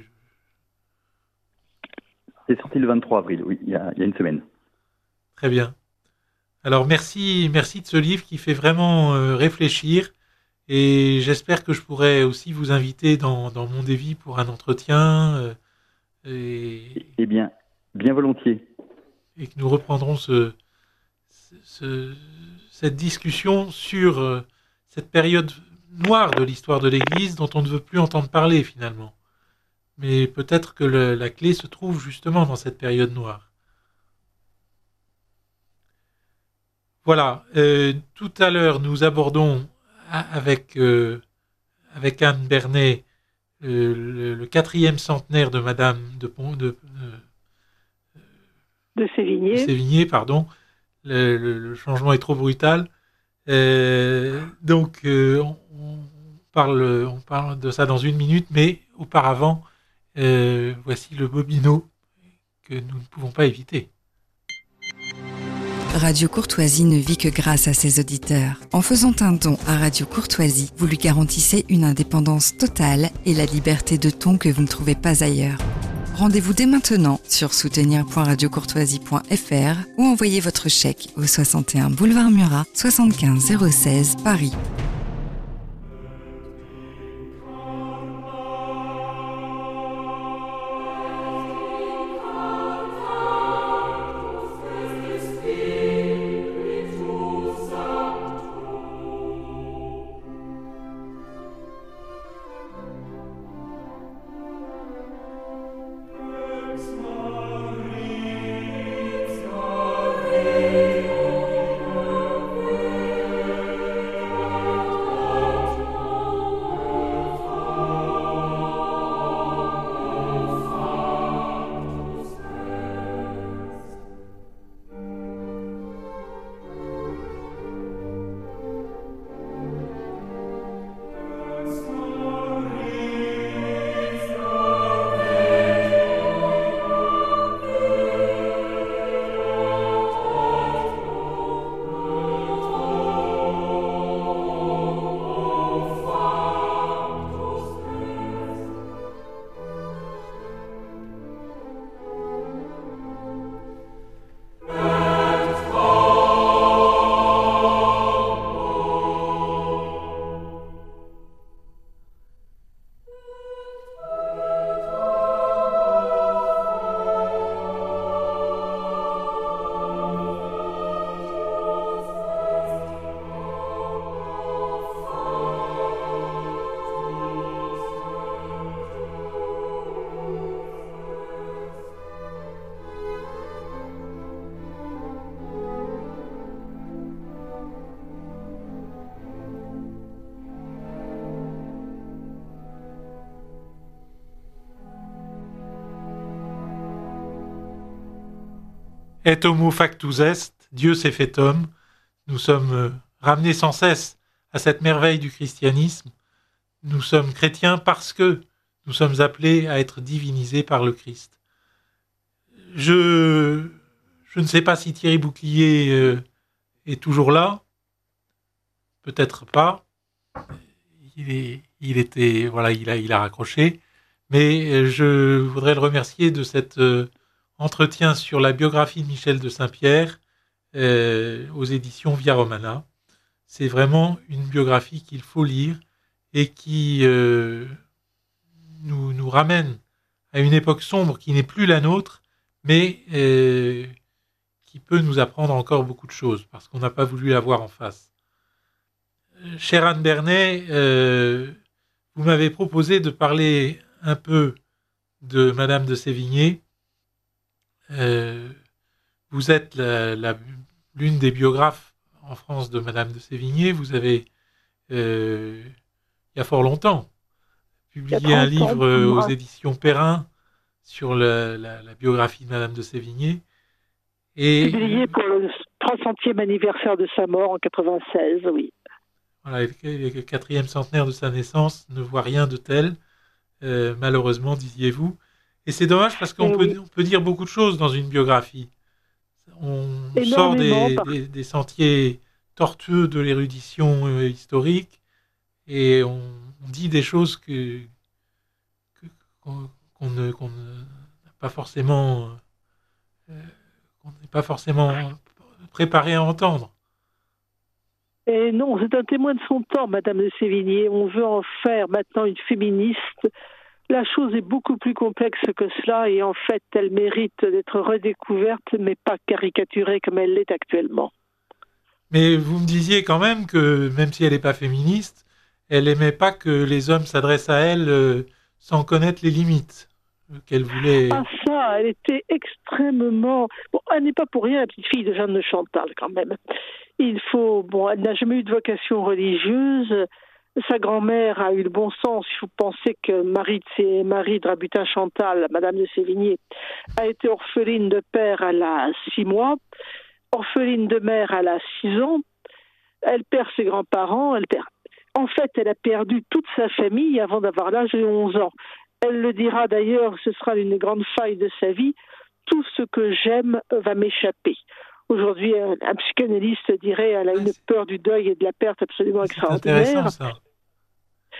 sorti le 23 avril, oui, il y a une semaine. Très bien. Alors merci de ce livre qui fait vraiment réfléchir. Et j'espère que je pourrai aussi vous inviter dans Mondévie pour un entretien. Eh bien, bien volontiers. Et que nous reprendrons cette discussion sur cette période noire de l'histoire de l'Église dont on ne veut plus entendre parler finalement. Mais peut-être que la clé se trouve justement dans cette période noire. Voilà. Tout à l'heure, nous abordons avec Anne Bernet le 4e centenaire de Madame de Sévigné. Sévigné, pardon. Le changement est trop brutal. Donc on parle de ça dans une minute, mais auparavant, voici le Bobino que nous ne pouvons pas éviter. Radio Courtoisie ne vit que grâce à ses auditeurs. En faisant un don à Radio Courtoisie, vous lui garantissez une indépendance totale et la liberté de ton que vous ne trouvez pas ailleurs. Rendez-vous dès maintenant sur soutenir.radiocourtoisie.fr ou envoyez votre chèque au 61 boulevard Murat, 75 016 Paris. Et homo factus est, Dieu s'est fait homme. Nous sommes ramenés sans cesse à cette merveille du christianisme. Nous sommes chrétiens parce que nous sommes appelés à être divinisés par le Christ. Je ne sais pas si Thierry Bouclier est toujours là. Peut-être pas. Il a raccroché. Mais je voudrais le remercier de cet entretien sur la biographie de Michel de Saint-Pierre aux éditions Via Romana. C'est vraiment une biographie qu'il faut lire et qui nous ramène à une époque sombre qui n'est plus la nôtre, mais qui peut nous apprendre encore beaucoup de choses, parce qu'on n'a pas voulu la voir en face. Chère Anne Bernet, vous m'avez proposé de parler un peu de Madame de Sévigné. Vous êtes l'une des biographes en France de Madame de Sévigné. Vous avez, il y a fort longtemps, publié un livre aux éditions Perrin sur la biographie de Madame de Sévigné. Publié pour le 300e anniversaire de sa mort en 96, oui. Voilà, le 4e centenaire de sa naissance ne voit rien de tel, malheureusement, disiez-vous. Et c'est dommage parce qu'on peut dire beaucoup de choses dans une biographie. On sort des sentiers tortueux de l'érudition historique et on dit des choses qu'on n'est pas forcément préparé à entendre. Et non, c'est un témoin de son temps, Madame de Sévigné. On veut en faire maintenant une féministe. La chose est beaucoup plus complexe que cela et en fait, elle mérite d'être redécouverte, mais pas caricaturée comme elle l'est actuellement. Mais vous me disiez quand même que, même si elle n'est pas féministe, elle n'aimait pas que les hommes s'adressent à elle sans connaître les limites qu'elle voulait. Ah ça, elle était extrêmement... Bon, elle n'est pas pour rien la petite fille de Jeanne de Chantal quand même. Elle n'a jamais eu de vocation religieuse. Sa grand-mère a eu le bon sens. Il faut penser que Marie de Rabutin-Chantal, Madame de Sévigné, a été orpheline de père, elle a 6 mois, orpheline de mère, elle a 6 ans. Elle perd ses grands-parents. En fait, elle a perdu toute sa famille avant d'avoir l'âge de 11 ans. Elle le dira d'ailleurs, ce sera une grande faille de sa vie. Tout ce que j'aime va m'échapper. Aujourd'hui, un psychanalyste dirait qu'elle a une peur du deuil et de la perte absolument extraordinaire. C'est intéressant, ça.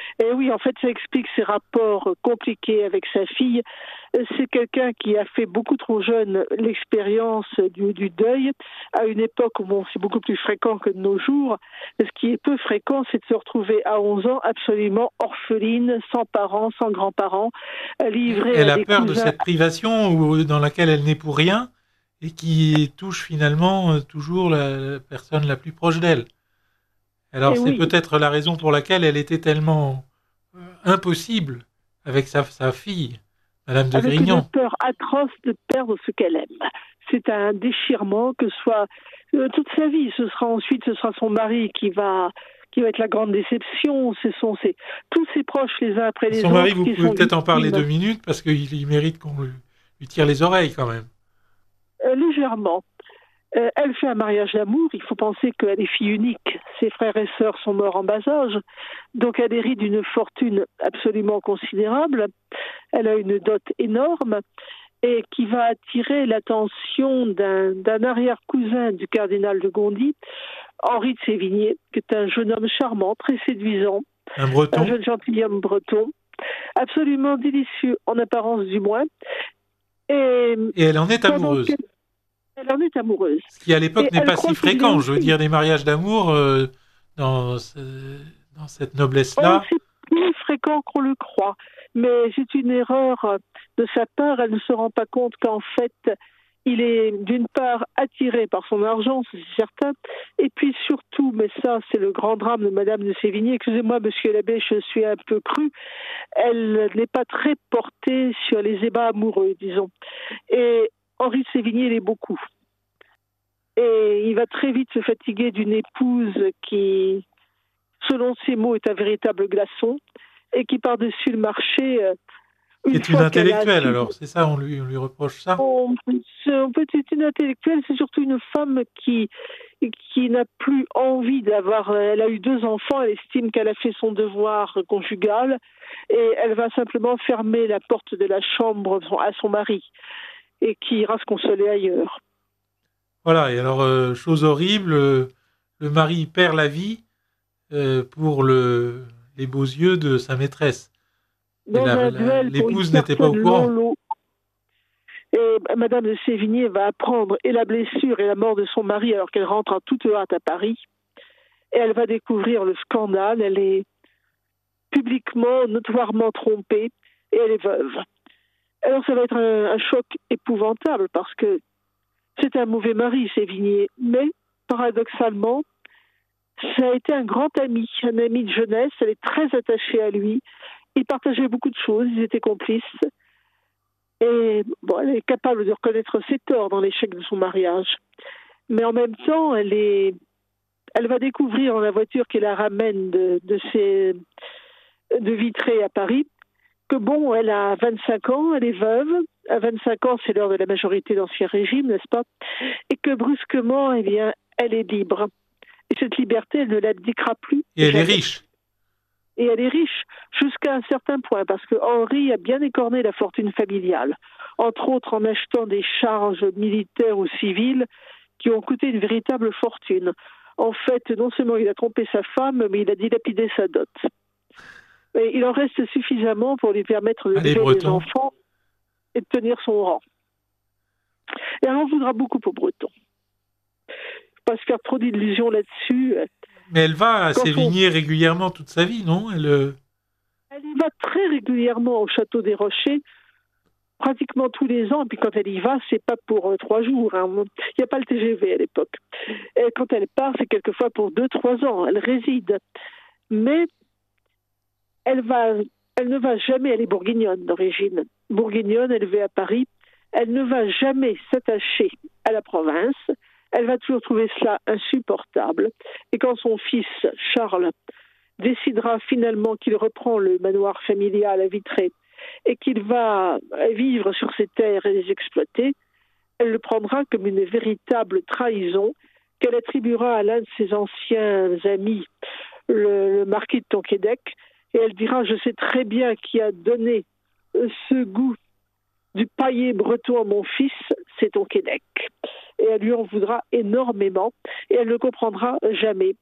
Et oui, en fait, ça explique ses rapports compliqués avec sa fille. C'est quelqu'un qui a fait beaucoup trop jeune l'expérience du deuil, à une époque où c'est beaucoup plus fréquent que de nos jours. Ce qui est peu fréquent, c'est de se retrouver à 11 ans absolument orpheline, sans parents, sans grands-parents, livrée Elle à a des peur de cousins. cette privation dans laquelle elle n'est pour rien et qui touche finalement toujours la personne la plus proche d'elle. Alors Et c'est oui, peut-être la raison pour laquelle elle était tellement impossible avec sa fille, Madame de avec une Grignan. peur atroce de perdre ce qu'elle aime. C'est un déchirement, que ce soit toute sa vie. Ce sera son mari qui va être la grande déception. Tous ses proches, les uns après les Son mari, autres, vous qui pouvez sont peut-être en parler victimes 2 minutes parce qu'il mérite qu'on lui tire les oreilles quand même. légèrement. Elle fait un mariage d'amour. Il faut penser qu'elle est fille unique. Ses frères et sœurs sont morts en bas âge. Donc elle hérite d'une fortune absolument considérable. Elle a une dot énorme et qui va attirer l'attention d'un arrière-cousin du cardinal de Gondi, Henri de Sévigné, qui est un jeune homme charmant, très séduisant, Un breton. un jeune gentilhomme breton, absolument délicieux en apparence du moins. Et elle en est amoureuse. Elle en est amoureuse. Ce qui à l'époque Et n'est elle pas croit si qu'il est fréquent. Je veux aussi- dire, des mariages d'amour dans cette noblesse-là. c'est plus fréquent qu'on le croit. Mais c'est une erreur de sa part. Elle ne se rend pas compte qu'en fait, il est d'une part attiré par son argent, c'est certain, et puis surtout, mais ça c'est le grand drame de Madame de Sévigné, excusez-moi monsieur l'abbé, je suis un peu crue, elle n'est pas très portée sur les ébats amoureux, disons. Et Henri de Sévigné l'est beaucoup. Et il va très vite se fatiguer d'une épouse qui, selon ses mots, est un véritable glaçon, et qui par-dessus le marché... C'est une intellectuelle, alors, c'est ça, on lui reproche ça. C'est une intellectuelle, c'est surtout une femme qui n'a plus envie d'avoir... Elle a eu 2 enfants, elle estime qu'elle a fait son devoir conjugal, et elle va simplement fermer la porte de la chambre à son mari, et qui ira se consoler ailleurs. Voilà, et alors, chose horrible, le mari perd la vie pour les beaux yeux de sa maîtresse. Dans un duel pour une l'épouse n'était pas au personne courant. long. Et Madame de Sévigné va apprendre et la blessure et la mort de son mari alors qu'elle rentre en toute hâte à Paris. Et elle va découvrir le scandale. Elle est publiquement, notoirement trompée et elle est veuve. Alors ça va être un choc épouvantable parce que c'est un mauvais mari, Sévigné. Mais paradoxalement, ça a été un grand ami, un ami de jeunesse. Elle est très attachée à lui. Ils partageaient beaucoup de choses, ils étaient complices. Et bon, elle est capable de reconnaître ses torts dans l'échec de son mariage. Mais en même temps, elle va découvrir dans la voiture qui la ramène de Vitré à Paris que bon, elle a 25 ans, elle est veuve. À 25 ans, c'est l'heure de la majorité d'Ancien Régime, n'est-ce pas? Et que brusquement, eh bien, elle est libre. Et cette liberté, elle ne l'abdiquera plus. Et elle est riche. Et elle est riche jusqu'à un certain point, parce que Henri a bien écorné la fortune familiale, entre autres en achetant des charges militaires ou civiles qui ont coûté une véritable fortune. En fait, non seulement il a trompé sa femme, mais il a dilapidé sa dot. Et il en reste suffisamment pour lui permettre d'élever des enfants et de tenir son rang. Et elle en voudra beaucoup aux Bretons. Il ne faut pas se faire trop d'illusions là-dessus. Mais elle va à Sévigné régulièrement toute sa vie, non? Elle y va très régulièrement au château des Rochers, pratiquement tous les ans. Et puis quand elle y va, c'est pas pour 3 jours. Hein. Il n'y a pas le TGV à l'époque. Et quand elle part, c'est quelquefois pour 2-3 ans. Elle réside. Mais elle ne va jamais, elle est bourguignonne d'origine. Bourguignonne, élevée à Paris. Elle ne va jamais s'attacher à la province. Elle va toujours trouver cela insupportable. Et quand son fils, Charles, décidera finalement qu'il reprend le manoir familial à Vitré et qu'il va vivre sur ses terres et les exploiter, elle le prendra comme une véritable trahison qu'elle attribuera à l'un de ses anciens amis, le marquis de Tonquédec, et elle dira « Je sais très bien qui a donné ce goût du paillet breton à mon fils, c'est Tonquédec. » Et elle lui en voudra énormément, et elle ne comprendra jamais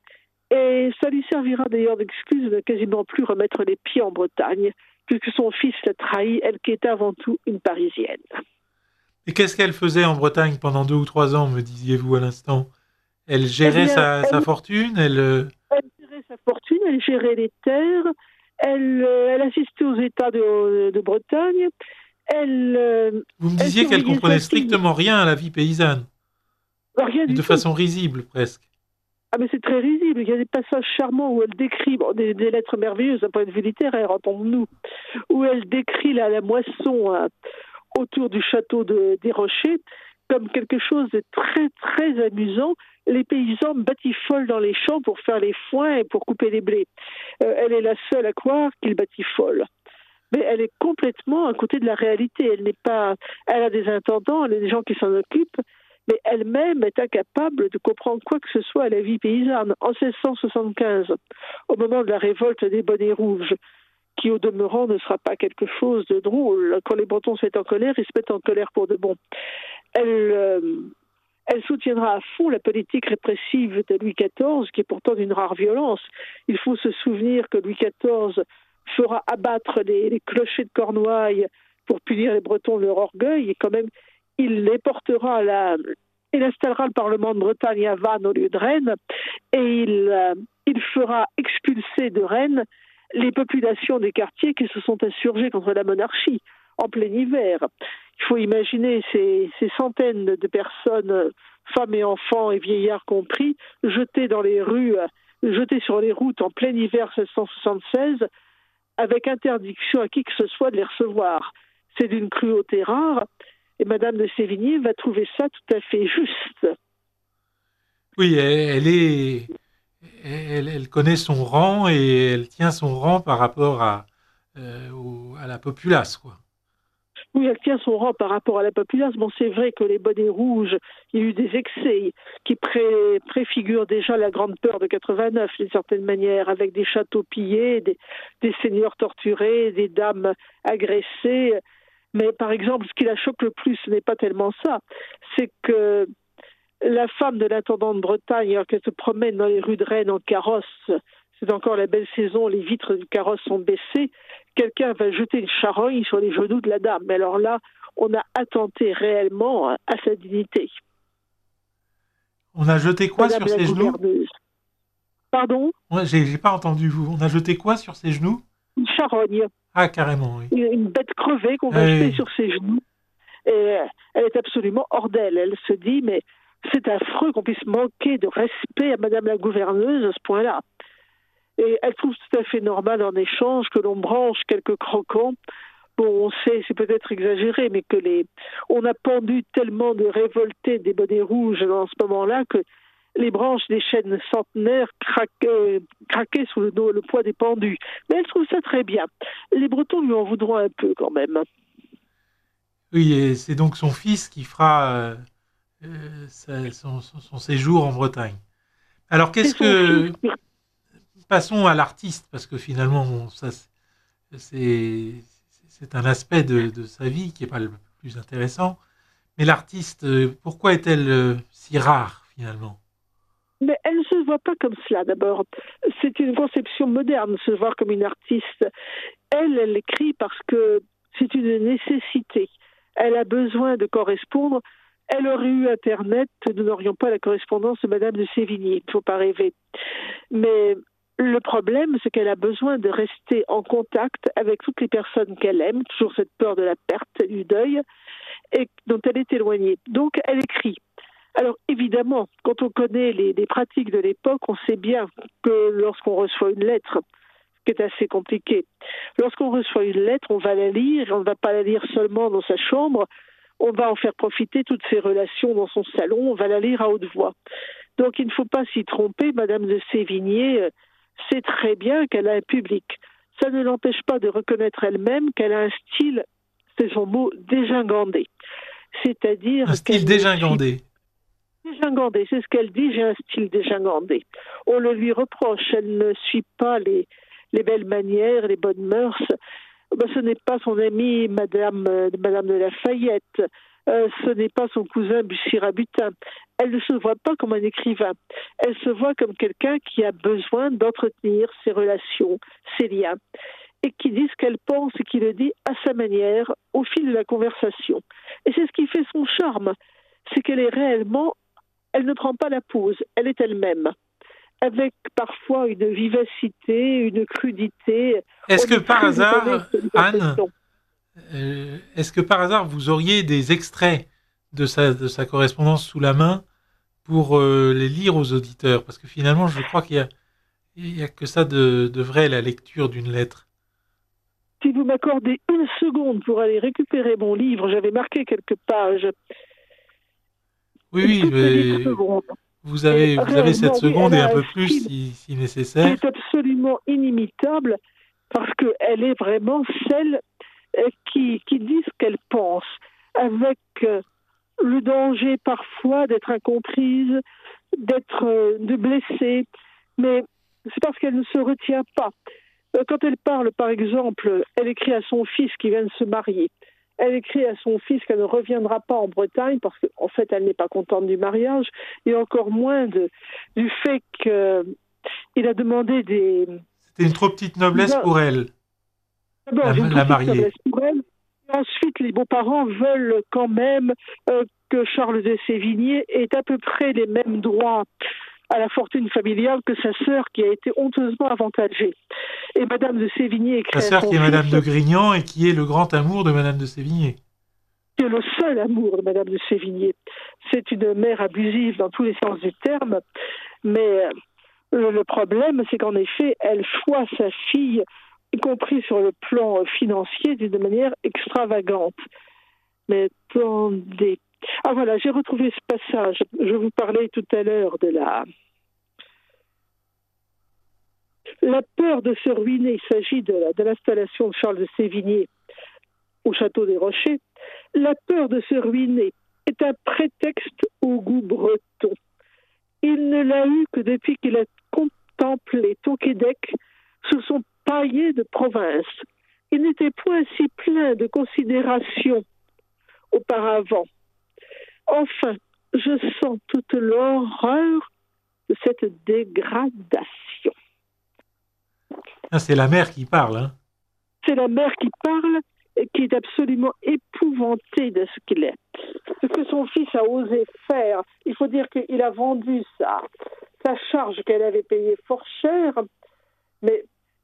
Et ça lui servira d'ailleurs d'excuse de ne quasiment plus remettre les pieds en Bretagne, puisque son fils l'a trahi, elle qui était avant tout une Parisienne. Et qu'est-ce qu'elle faisait en Bretagne pendant 2 ou 3 ans, me disiez-vous à l'instant? Elle gérait sa fortune, elle gérait sa fortune, elle gérait les terres, elle assistait aux États de Bretagne. Vous me disiez qu'elle comprenait strictement rien à la vie paysanne. Rien du de tout. façon risible, presque. Ah, mais c'est très risible. Il y a des passages charmants où elle décrit, des lettres merveilleuses d'un point de vue littéraire, entendons-nous, où elle décrit la moisson autour du château des Rochers comme quelque chose de très, très amusant. Les paysans batifolent dans les champs pour faire les foins et pour couper les blés. Elle est la seule à croire qu'ils batifolent. Mais elle est complètement à côté de la réalité. Elle a des intendants, elle a des gens qui s'en occupent, mais elle-même est incapable de comprendre quoi que ce soit à la vie paysanne. En 1675, au moment de la révolte des bonnets rouges, qui au demeurant ne sera pas quelque chose de drôle. Quand les Bretons se mettent en colère, ils se mettent en colère pour de bon. Elle soutiendra à fond la politique répressive de Louis XIV, qui est pourtant d'une rare violence. Il faut se souvenir que Louis XIV fera abattre les clochers de Cornouailles pour punir les Bretons de leur orgueil, et quand même, il les portera il installera le Parlement de Bretagne à Vannes au lieu de Rennes, et il fera expulser de Rennes les populations des quartiers qui se sont insurgées contre la monarchie en plein hiver. Il faut imaginer ces centaines de personnes, femmes et enfants et vieillards compris, jetées dans les rues, jetées sur les routes en plein hiver 1676, avec interdiction à qui que ce soit de les recevoir. C'est d'une cruauté rare, et Madame de Sévigné va trouver ça tout à fait juste. Oui, elle connaît son rang et elle tient son rang par rapport à la populace, quoi. Oui, elle tient son rang par rapport à la populace. Bon, c'est vrai que les bonnets rouges, il y a eu des excès qui préfigurent déjà la grande peur de 89, d'une certaine manière, avec des châteaux pillés, des seigneurs torturés, des dames agressées. Mais par exemple, ce qui la choque le plus, ce n'est pas tellement ça, c'est que la femme de l'intendant de Bretagne, alors qu'elle se promène dans les rues de Rennes en carrosse, c'est encore la belle saison, les vitres du carrosse sont baissées, quelqu'un va jeter une charogne sur les genoux de la dame. Mais alors là, on a attenté réellement à sa dignité. On a jeté quoi sur ses genoux? Pardon? Ouais, j'ai pas entendu vous. On a jeté quoi sur ses genoux? Une charogne. Ah, carrément, oui. Une bête crevée qu'on va jeter sur ses genoux. Et elle est absolument hors d'elle. Elle se dit, mais c'est affreux qu'on puisse manquer de respect à Madame la gouverneuse à ce point-là. Et elle trouve tout à fait normal en échange que l'on branche quelques croquants. Bon, on sait, c'est peut-être exagéré, mais que on a pendu tellement de révoltés des bonnets rouges dans ce moment-là que les branches des chênes centenaires craquaient sous le poids des pendus. Mais elle trouve ça très bien. Les Bretons lui en voudront un peu quand même. Oui, et c'est donc son fils qui fera son séjour en Bretagne. Alors, passons à l'artiste, parce que finalement, bon, ça, c'est un aspect de sa vie qui n'est pas le plus intéressant. Mais l'artiste, pourquoi est-elle si rare, finalement? Mais elle ne se voit pas comme cela, d'abord. C'est une conception moderne de se voir comme une artiste. Elle écrit parce que c'est une nécessité. Elle a besoin de correspondre. Elle aurait eu Internet, nous n'aurions pas la correspondance de Madame de Sévigné. Il ne faut pas rêver. Mais le problème, c'est qu'elle a besoin de rester en contact avec toutes les personnes qu'elle aime, toujours cette peur de la perte, du deuil, et dont elle est éloignée. Donc, elle écrit. Alors, évidemment, quand on connaît les pratiques de l'époque, on sait bien que lorsqu'on reçoit une lettre, ce qui est assez compliqué, lorsqu'on reçoit une lettre, on va la lire, on ne va pas la lire seulement dans sa chambre, on va en faire profiter toutes ses relations dans son salon, on va la lire à haute voix. Donc, il ne faut pas s'y tromper, Madame de Sévigné sait très bien qu'elle a un public. Ça ne l'empêche pas de reconnaître elle-même qu'elle a un style, c'est son mot, dégingandé. C'est-à-dire... Un style dégingandé. Dégingandé, c'est ce qu'elle dit, j'ai un style dégingandé. On le lui reproche, elle ne suit pas les belles manières, les bonnes mœurs. Ce n'est pas son amie Madame de Lafayette, ce n'est pas son cousin Bussy-Rabutin. elle ne se voit pas comme un écrivain. Elle se voit comme quelqu'un qui a besoin d'entretenir ses relations, ses liens, et qui dit ce qu'elle pense et qui le dit à sa manière, au fil de la conversation. Et c'est ce qui fait son charme, c'est qu'elle est réellement, elle ne prend pas la pause, elle est elle-même, avec parfois une vivacité, une crudité. Est-ce que par hasard, Anne, est-ce que par hasard vous auriez des extraits de sa correspondance sous la main pour les lire aux auditeurs? Parce que finalement, je crois qu'il y a que ça de vrai, la lecture d'une lettre. Si vous m'accordez une seconde pour aller récupérer mon livre, j'avais marqué quelques pages. Oui, mais vous avez cette seconde et un peu plus si nécessaire. C'est absolument inimitable parce qu'elle est vraiment celle qui dit ce qu'elle pense, avec le danger parfois d'être incomprise, de blesser, mais c'est parce qu'elle ne se retient pas. Quand elle parle, par exemple, elle écrit à son fils qui vient de se marier. Elle écrit à son fils qu'elle ne reviendra pas en Bretagne parce qu'en fait, elle n'est pas contente du mariage et encore moins du fait qu'il a demandé des... C'était une trop petite noblesse pour elle, la marier. Pour elle. Ensuite, les beaux-parents veulent quand même que Charles de Sévigné ait à peu près les mêmes droits à la fortune familiale que sa sœur qui a été honteusement avantagée. Et Madame de Sévigné écrit à son fils... Sa sœur qui est Madame de Grignan et qui est le grand amour de Madame de Sévigné. C'est le seul amour de Madame de Sévigné. C'est une mère abusive dans tous les sens du terme, mais le problème, c'est qu'en effet, elle choisit sa fille, y compris sur le plan financier, d'une manière extravagante. Mais attendez... Ah voilà, j'ai retrouvé ce passage. Je vous parlais tout à l'heure de la peur de se ruiner. Il s'agit de l'installation de Charles de Sévigné au château des Rochers. La peur de se ruiner est un prétexte au goût breton. Il ne l'a eu que depuis qu'il a contemplé Tonquédec sous son paillet de province. Il n'était point si plein de considération auparavant. Enfin, je sens toute l'horreur de cette dégradation. Ah, c'est la mère qui parle, hein? C'est la mère qui parle et qui est absolument épouvantée de ce qu'il est. Ce que son fils a osé faire, il faut dire qu'il a vendu sa charge qu'elle avait payée fort cher, mais...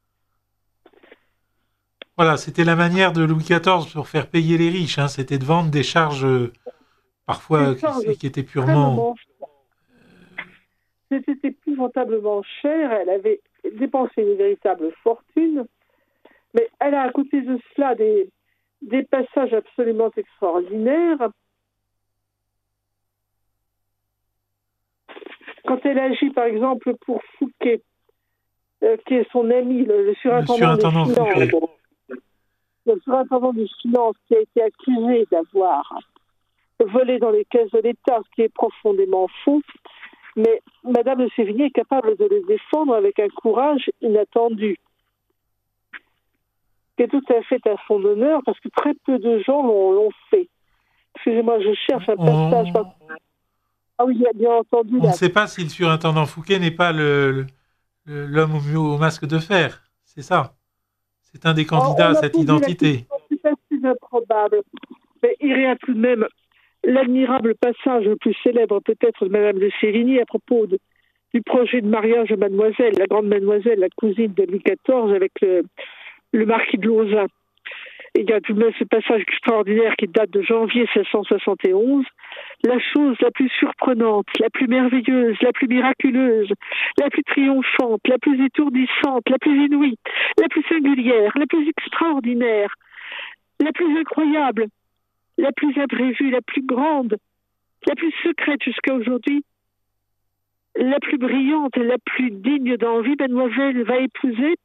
Voilà, c'était la manière de Louis XIV pour faire payer les riches, hein, c'était de vendre des charges... parfois qui était purement... C'était épouvantablement cher, elle avait dépensé une véritable fortune, mais elle a à côté de cela des passages absolument extraordinaires. Quand elle agit par exemple pour Fouquet, qui est son ami, le surintendant des finances, le surintendant des finances qui a été accusé d'avoir volé dans les caisses de l'État, ce qui est profondément faux. Mais Madame de Sévigné est capable de les défendre avec un courage inattendu, qui est tout à fait à son honneur, parce que très peu de gens l'ont fait. Excusez-moi, je cherche un passage. Ah oui, il y a bien entendu. On ne sait pas si le surintendant Fouquet n'est pas l'homme au masque de fer, c'est ça. C'est un des candidats à cette identité. C'est assez improbable. Mais il y a tout de même l'admirable passage le plus célèbre peut-être de Madame de Sévigné à propos du projet de mariage de Mademoiselle, la grande Mademoiselle, la cousine de Louis XIV, avec le marquis de Lauzun. Et il y a tout de même ce passage extraordinaire qui date de janvier 1671. La chose la plus surprenante, la plus merveilleuse, la plus miraculeuse, la plus triomphante, la plus étourdissante, la plus inouïe, la plus singulière, la plus extraordinaire, la plus incroyable, la plus imprévue, la plus grande, la plus secrète jusqu'à aujourd'hui, la plus brillante, la plus digne d'envie, Mademoiselle va épouser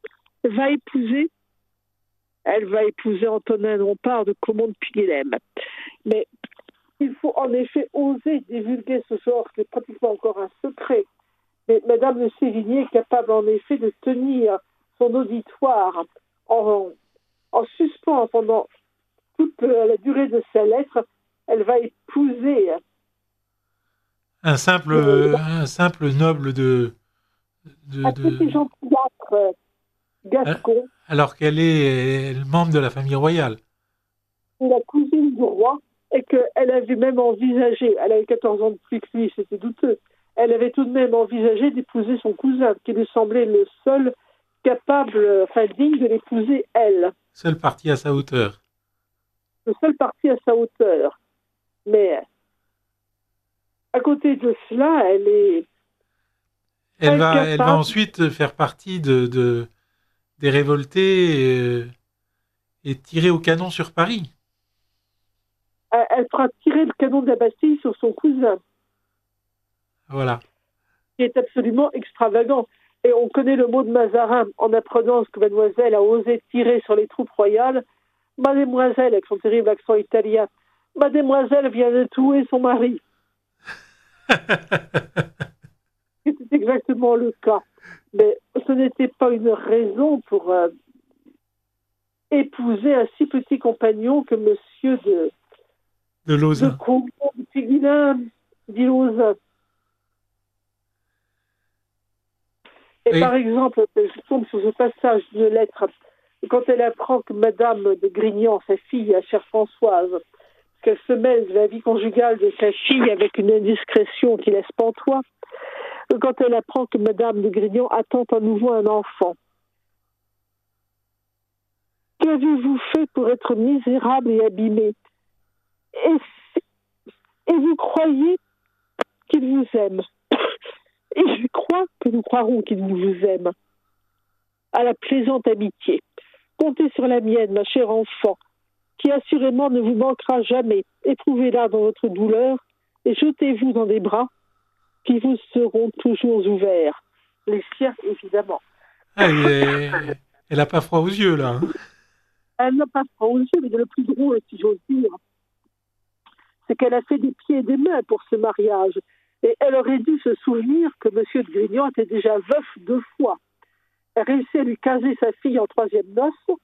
elle va épouser Antonin Lompard de Comont de Piguelem. Mais il faut en effet oser divulguer ce genre, qui est pratiquement encore un secret. Mais Madame de Sévigné est capable en effet de tenir son auditoire en suspens pendant toute la durée de sa lettre. Elle va épouser un simple noble un petit gentillâtre gascon, alors qu'elle est membre de la famille royale. la cousine du roi, et qu'elle avait même envisagé, elle avait 14 ans de plus que lui, c'était douteux, elle avait tout de même envisagé d'épouser son cousin, qui lui semblait le seul capable, digne de l'épouser, elle. Seul parti à sa hauteur. Le seul parti à sa hauteur. Mais à côté de cela, elle est... Elle va ensuite faire partie des révoltés et tirer au canon sur Paris. Elle fera tirer le canon de la Bastille sur son cousin. Voilà. Qui est absolument extravagant. Et on connaît le mot de Mazarin en apprenant ce que mademoiselle a osé tirer sur les troupes royales. Mademoiselle, avec son terrible accent italien, mademoiselle vient de tuer son mari. C'était exactement le cas. Mais ce n'était pas une raison pour épouser un si petit compagnon que monsieur de Lauzun. De Combon, de Péguilin, dit Lauzun. Et oui. Par exemple, je tombe sur ce passage d'une lettre, quand elle apprend que Madame de Grignan, sa fille, la chère Françoise, qu'elle se mêle de la vie conjugale de sa fille avec une indiscrétion qui laisse pantois, quand elle apprend que Madame de Grignan attend à nouveau un enfant. Qu'avez-vous fait pour être misérable et abîmé ? Et vous croyez qu'il vous aime ? Et je crois que nous croirons qu'il vous aime. À la plaisante amitié. Comptez sur la mienne, ma chère enfant, qui assurément ne vous manquera jamais. Éprouvez-la dans votre douleur et jetez-vous dans des bras qui vous seront toujours ouverts. Les siens, évidemment. Elle n'a pas froid aux yeux, là. Elle n'a pas froid aux yeux, mais le plus drôle, si j'ose dire, c'est qu'elle a fait des pieds et des mains pour ce mariage. Et elle aurait dû se souvenir que M. de Grignan était déjà veuf 2 fois. Elle réussit à lui caser sa fille en 3e noces.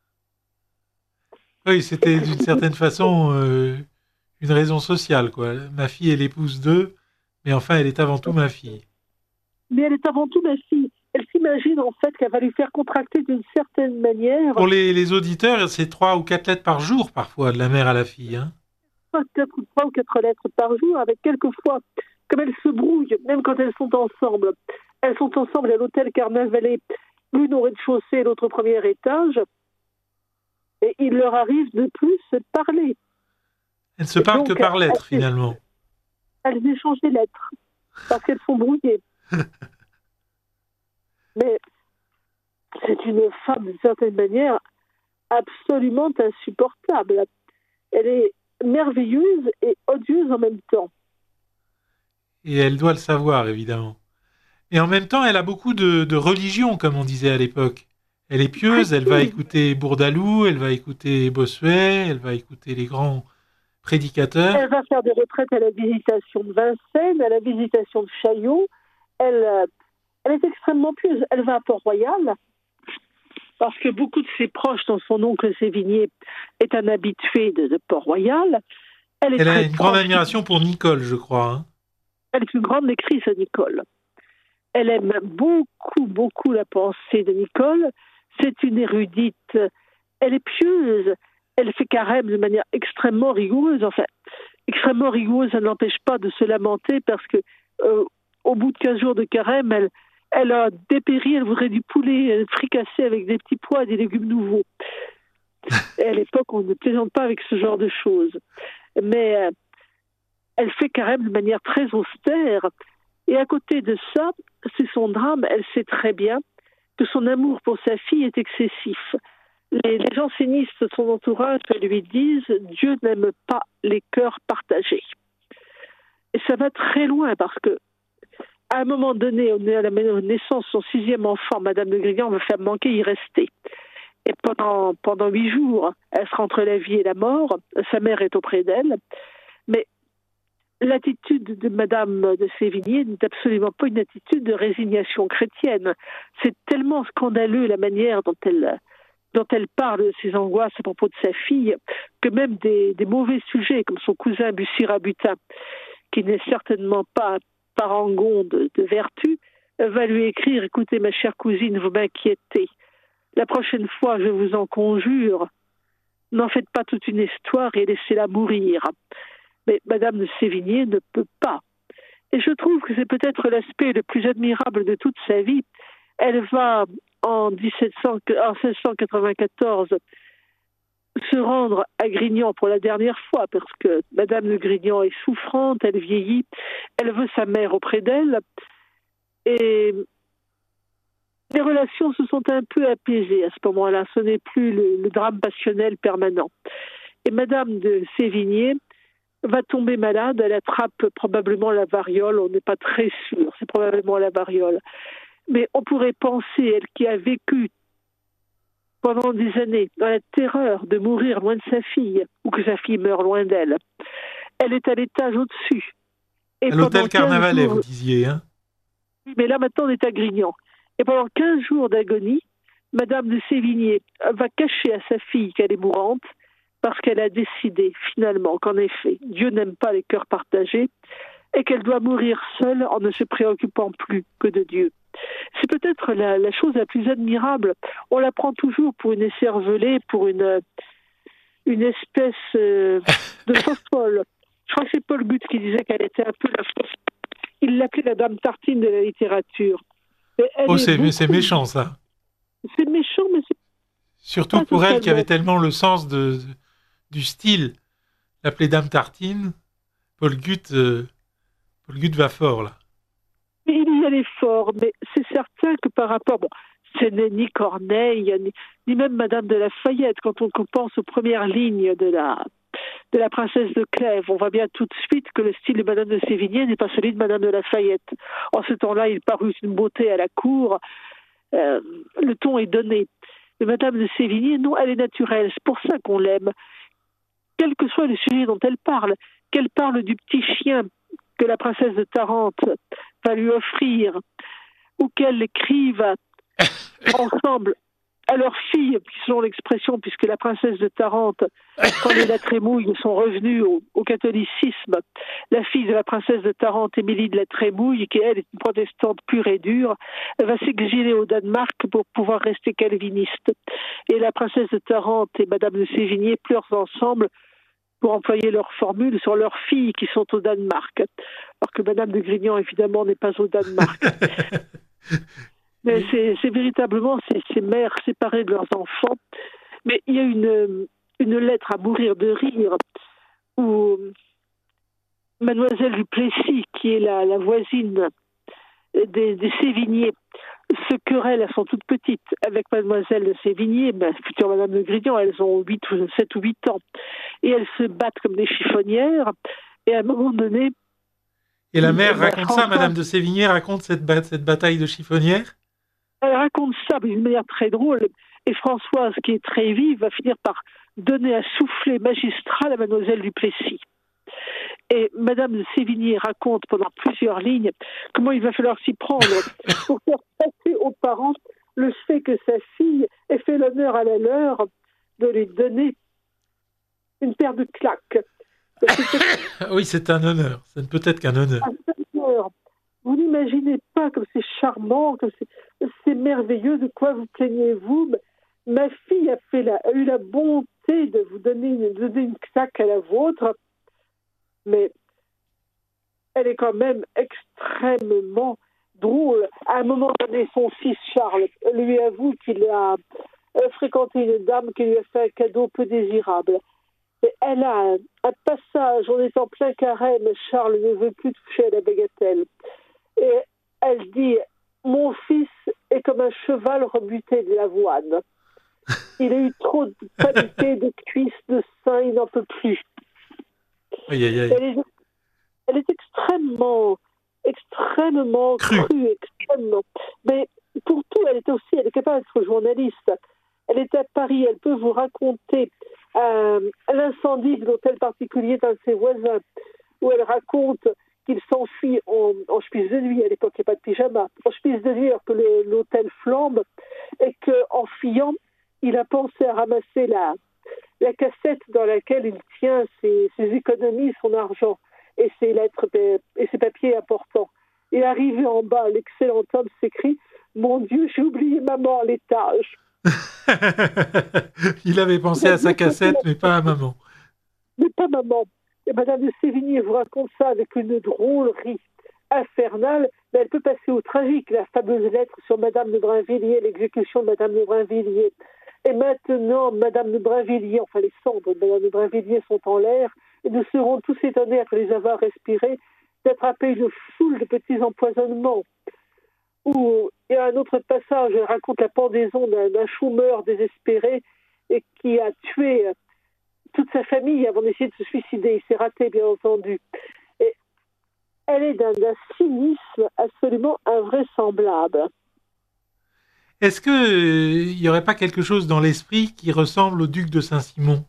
Oui, c'était d'une certaine façon une raison sociale, quoi. Ma fille est l'épouse d'eux, mais enfin, elle est avant tout ma fille. Mais elle est avant tout ma fille. Elle s'imagine en fait qu'elle va lui faire contracter d'une certaine manière... Pour les auditeurs, c'est 3 ou 4 lettres par jour, parfois, de la mère à la fille. Hein. 3 ou 4 lettres par jour, avec quelquefois... Comme elles se brouillent, même quand elles sont ensemble. Elles sont ensemble à l'hôtel Carnavalet, l'une au rez-de-chaussée, l'autre au 1er étage. Et il leur arrive de plus de parler. Elles ne se parlent que par lettres, finalement. Elles échangent des lettres, parce qu'elles sont brouillées. Mais c'est une femme, d'une certaine manière, absolument insupportable. Elle est merveilleuse et odieuse en même temps. Et elle doit le savoir, évidemment. Et en même temps, elle a beaucoup de religion, comme on disait à l'époque. Elle est pieuse, elle va écouter Bourdaloue, elle va écouter Bossuet, elle va écouter les grands prédicateurs. Elle va faire des retraites à la Visitation de Vincennes, à la Visitation de Chaillot. Elle est extrêmement pieuse. Elle va à Port-Royal, parce que beaucoup de ses proches, dont son oncle Sévigné, est un habitué de Port-Royal. Elle a une grande admiration pour Nicole, je crois. Hein. Elle est une grande lectrice, Nicole. Elle aime beaucoup, beaucoup la pensée de Nicole. C'est une érudite. Elle est pieuse. Elle fait carême de manière extrêmement rigoureuse. Enfin, extrêmement rigoureuse, ça n'empêche pas de se lamenter parce que au bout de 15 jours de carême, elle a dépéri, elle voudrait du poulet fricassé avec des petits pois et des légumes nouveaux. Et à l'époque, on ne plaisante pas avec ce genre de choses. Mais... elle fait carême de manière très austère. Et à côté de ça, c'est son drame. Elle sait très bien que son amour pour sa fille est excessif. Les jansénistes de son entourage lui disent « Dieu n'aime pas les cœurs partagés ». Et ça va très loin parce que à un moment donné, on est à la naissance de son 6e enfant, Madame de Grignan va faire manquer y rester. Et pendant 8 jours, elle sera entre la vie et la mort. Sa mère est auprès d'elle. Mais l'attitude de Madame de Sévigné n'est absolument pas une attitude de résignation chrétienne. C'est tellement scandaleux la manière dont elle parle de ses angoisses à propos de sa fille, que même des mauvais sujets, comme son cousin Bussy-Rabutin, qui n'est certainement pas un parangon de vertu, va lui écrire: écoutez, ma chère cousine, vous m'inquiétez. La prochaine fois, je vous en conjure, n'en faites pas toute une histoire et laissez-la mourir. Mais Madame de Sévigné ne peut pas. Et je trouve que c'est peut-être l'aspect le plus admirable de toute sa vie. Elle va, en 1694, se rendre à Grignan pour la dernière fois, parce que Madame de Grignan est souffrante, elle vieillit, elle veut sa mère auprès d'elle, et les relations se sont un peu apaisées à ce moment-là. Ce n'est plus le drame passionnel permanent. Et Madame de Sévigné va tomber malade, elle attrape probablement la variole, on n'est pas très sûr, c'est probablement la variole. Mais on pourrait penser, elle qui a vécu pendant des années dans la terreur de mourir loin de sa fille, ou que sa fille meure loin d'elle, elle est à l'étage au-dessus. Et à l'hôtel Carnavalet, vous disiez, hein? Mais là, maintenant, on est à Grignan. Et pendant 15 jours d'agonie, Madame de Sévigné va cacher à sa fille qu'elle est mourante, parce qu'elle a décidé finalement qu'en effet, Dieu n'aime pas les cœurs partagés et qu'elle doit mourir seule en ne se préoccupant plus que de Dieu. C'est peut-être la chose la plus admirable. On la prend toujours pour une écervelée, pour une espèce de fausse folle. Je crois que c'est Paul Gut qui disait qu'elle était un peu la fausse. Il l'appelait la dame tartine de la littérature. C'est méchant, ça. C'est méchant, mais c'est surtout pour elle qui avait tellement le sens du style. L'appeler Dame Tartine, Paul Gut va fort, là. Il y allait fort, mais c'est certain que par rapport... Bon, ce n'est ni Corneille, ni même Madame de La Fayette. Quand on pense aux premières lignes de la princesse de Clèves, on voit bien tout de suite que le style de Madame de Sévigné n'est pas celui de Madame de La Fayette. En ce temps-là, il parut une beauté à la cour. Le ton est donné. Mais Madame de Sévigné, non, elle est naturelle. C'est pour ça qu'on l'aime. Quel que soit le sujet dont elle parle, qu'elle parle du petit chien que la princesse de Tarente va lui offrir, ou qu'elle écrive ensemble à leur fille, selon l'expression, puisque la princesse de Tarente, quand les La Trémouille sont revenus au catholicisme, la fille de la princesse de Tarente, Émilie de La Trémouille, qui elle est une protestante pure et dure, elle va s'exiler au Danemark pour pouvoir rester calviniste. Et la princesse de Tarente et Madame de Sévigné pleurent ensemble pour employer leur formule sur leurs filles qui sont au Danemark. Alors que Madame de Grignan, évidemment, n'est pas au Danemark. Mais c'est véritablement ces mères séparées de leurs enfants. Mais il y a une lettre à mourir de rire où Mademoiselle du Plessis, qui est la voisine des Sévigné, se querelle, elles sont toutes petites, avec Mademoiselle de Sévigné, future Madame de Grignan, elles ont 7 ou 8 ans. Et elles se battent comme des chiffonnières. Et à un moment donné... Et la mère raconte ça, Madame de Sévigné raconte cette bataille de chiffonnières? Elle raconte ça d'une manière très drôle. Et Françoise, qui est très vive, va finir par donner un soufflet magistral à Mademoiselle du Plessis. Et Madame de Sévigné raconte pendant plusieurs lignes comment il va falloir s'y prendre pour faire passer aux parents le fait que sa fille ait fait l'honneur à la leur de lui donner une paire de claques. Oui, c'est un honneur. Ça ne peut être qu'un honneur. Vous n'imaginez pas comme c'est charmant, comme c'est merveilleux, de quoi vous plaignez-vous. Ma fille a eu la bonté de vous donner une claque à la vôtre, mais elle est quand même extrêmement drôle. À un moment donné, son fils Charles lui avoue qu'il a fréquenté une dame qui lui a fait un cadeau peu désirable. Et elle a un passage, on est en plein carême, Charles ne veut plus toucher à la bagatelle. Et elle dit, mon fils est comme un cheval rebuté de l'avoine. Il a eu trop de qualité, de cuisses, de seins, il n'en peut plus. Aïe, aïe, aïe. Elle est extrêmement crue, extrêmement. Mais pour tout, elle est capable d'être journaliste. Elle est à Paris, elle peut vous raconter l'incendie de l'hôtel particulier d'un de ses voisins, où elle raconte qu'il s'enfuit en chemise de nuit, à l'époque il n'y a pas de pyjama, en chemise de nuit alors que l'hôtel flambe, et qu'en fuyant, il a pensé à ramasser la cassette dans laquelle il tient ses économies, son argent. et ses lettres et ses papiers importants. Et arrivé en bas, l'excellent homme s'écrie « Mon Dieu, j'ai oublié maman à l'étage !» Il avait pensé à sa cassette, mais pas à maman. Mais pas maman. Et Madame de Sévigné vous raconte ça avec une drôlerie infernale, mais elle peut passer au tragique, la fameuse lettre sur Madame de Brinvilliers, l'exécution de Madame de Brinvilliers. Et maintenant, Madame de Brinvilliers, enfin les cendres de Madame de Brinvilliers sont en l'air, et nous serons tous étonnés, après les avoir respirés, d'attraper une foule de petits empoisonnements. Où il y a un autre passage, elle raconte la pendaison d'un chômeur désespéré et qui a tué toute sa famille avant d'essayer de se suicider. Il s'est raté, bien entendu. Et elle est d'un cynisme absolument invraisemblable. Est-ce qu'il n'y aurait pas quelque chose dans l'esprit qui ressemble au duc de Saint-Simon?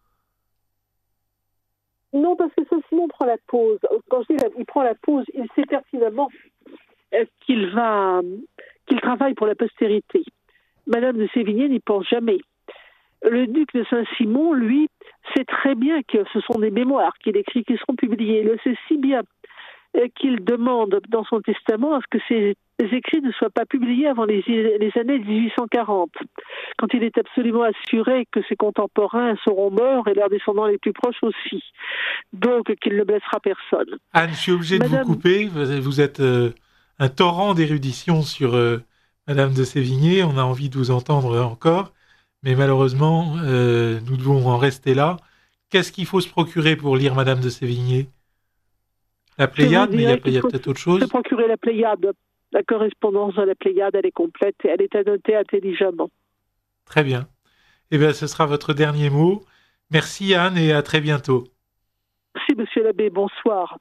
Non, parce que Saint-Simon prend la pause. Quand je dis il prend la pause, il sait pertinemment qu'il travaille pour la postérité. Madame de Sévigné n'y pense jamais. Le duc de Saint-Simon, lui, sait très bien que ce sont des mémoires qu'il écrit qui seront publiés. Il le sait si bien qu'il demande dans son testament à ce que ces écrits ne soient pas publiés avant les années 1840, quand il est absolument assuré que ses contemporains seront morts et leurs descendants les plus proches aussi. Donc, qu'il ne blessera personne. Anne, je suis obligé de vous couper. Vous êtes un torrent d'érudition sur Madame de Sévigné. On a envie de vous entendre encore. Mais malheureusement, nous devons en rester là. Qu'est-ce qu'il faut se procurer pour lire Madame de Sévigné? La Pléiade, mais il y a peut-être autre chose. Se procurer la Pléiade. La correspondance de la Pléiade, elle est complète et elle est annotée intelligemment. Très bien. Eh bien, ce sera votre dernier mot. Merci Anne et à très bientôt. Merci Monsieur l'abbé, bonsoir.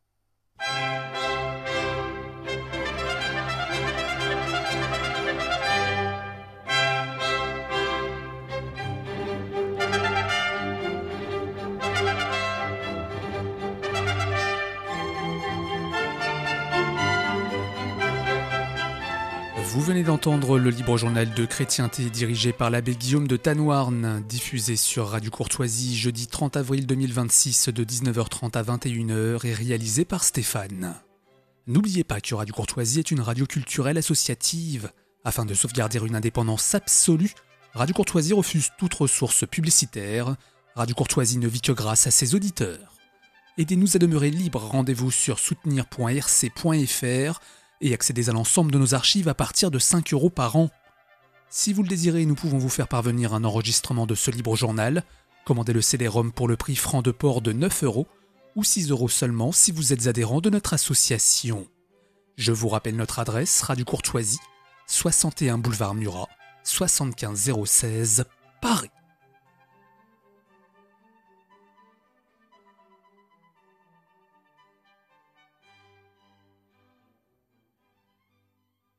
Vous venez d'entendre le libre journal de chrétienté dirigé par l'abbé Guillaume de Tanoirne, diffusé sur Radio Courtoisie jeudi 30 avril 2026 de 19h30 à 21h et réalisé par Stéphane. N'oubliez pas que Radio Courtoisie est une radio culturelle associative. Afin de sauvegarder une indépendance absolue, Radio Courtoisie refuse toute ressource publicitaire. Radio Courtoisie ne vit que grâce à ses auditeurs. Aidez-nous à demeurer libres, rendez-vous sur soutenir.rc.fr et accédez à l'ensemble de nos archives à partir de 5 € par an. Si vous le désirez, nous pouvons vous faire parvenir un enregistrement de ce libre journal. Commandez le CD-ROM pour le prix franc de port de 9 € ou 6 € seulement si vous êtes adhérent de notre association. Je vous rappelle notre adresse, Radio Courtoisie, 61 boulevard Murat, 75 016, Paris.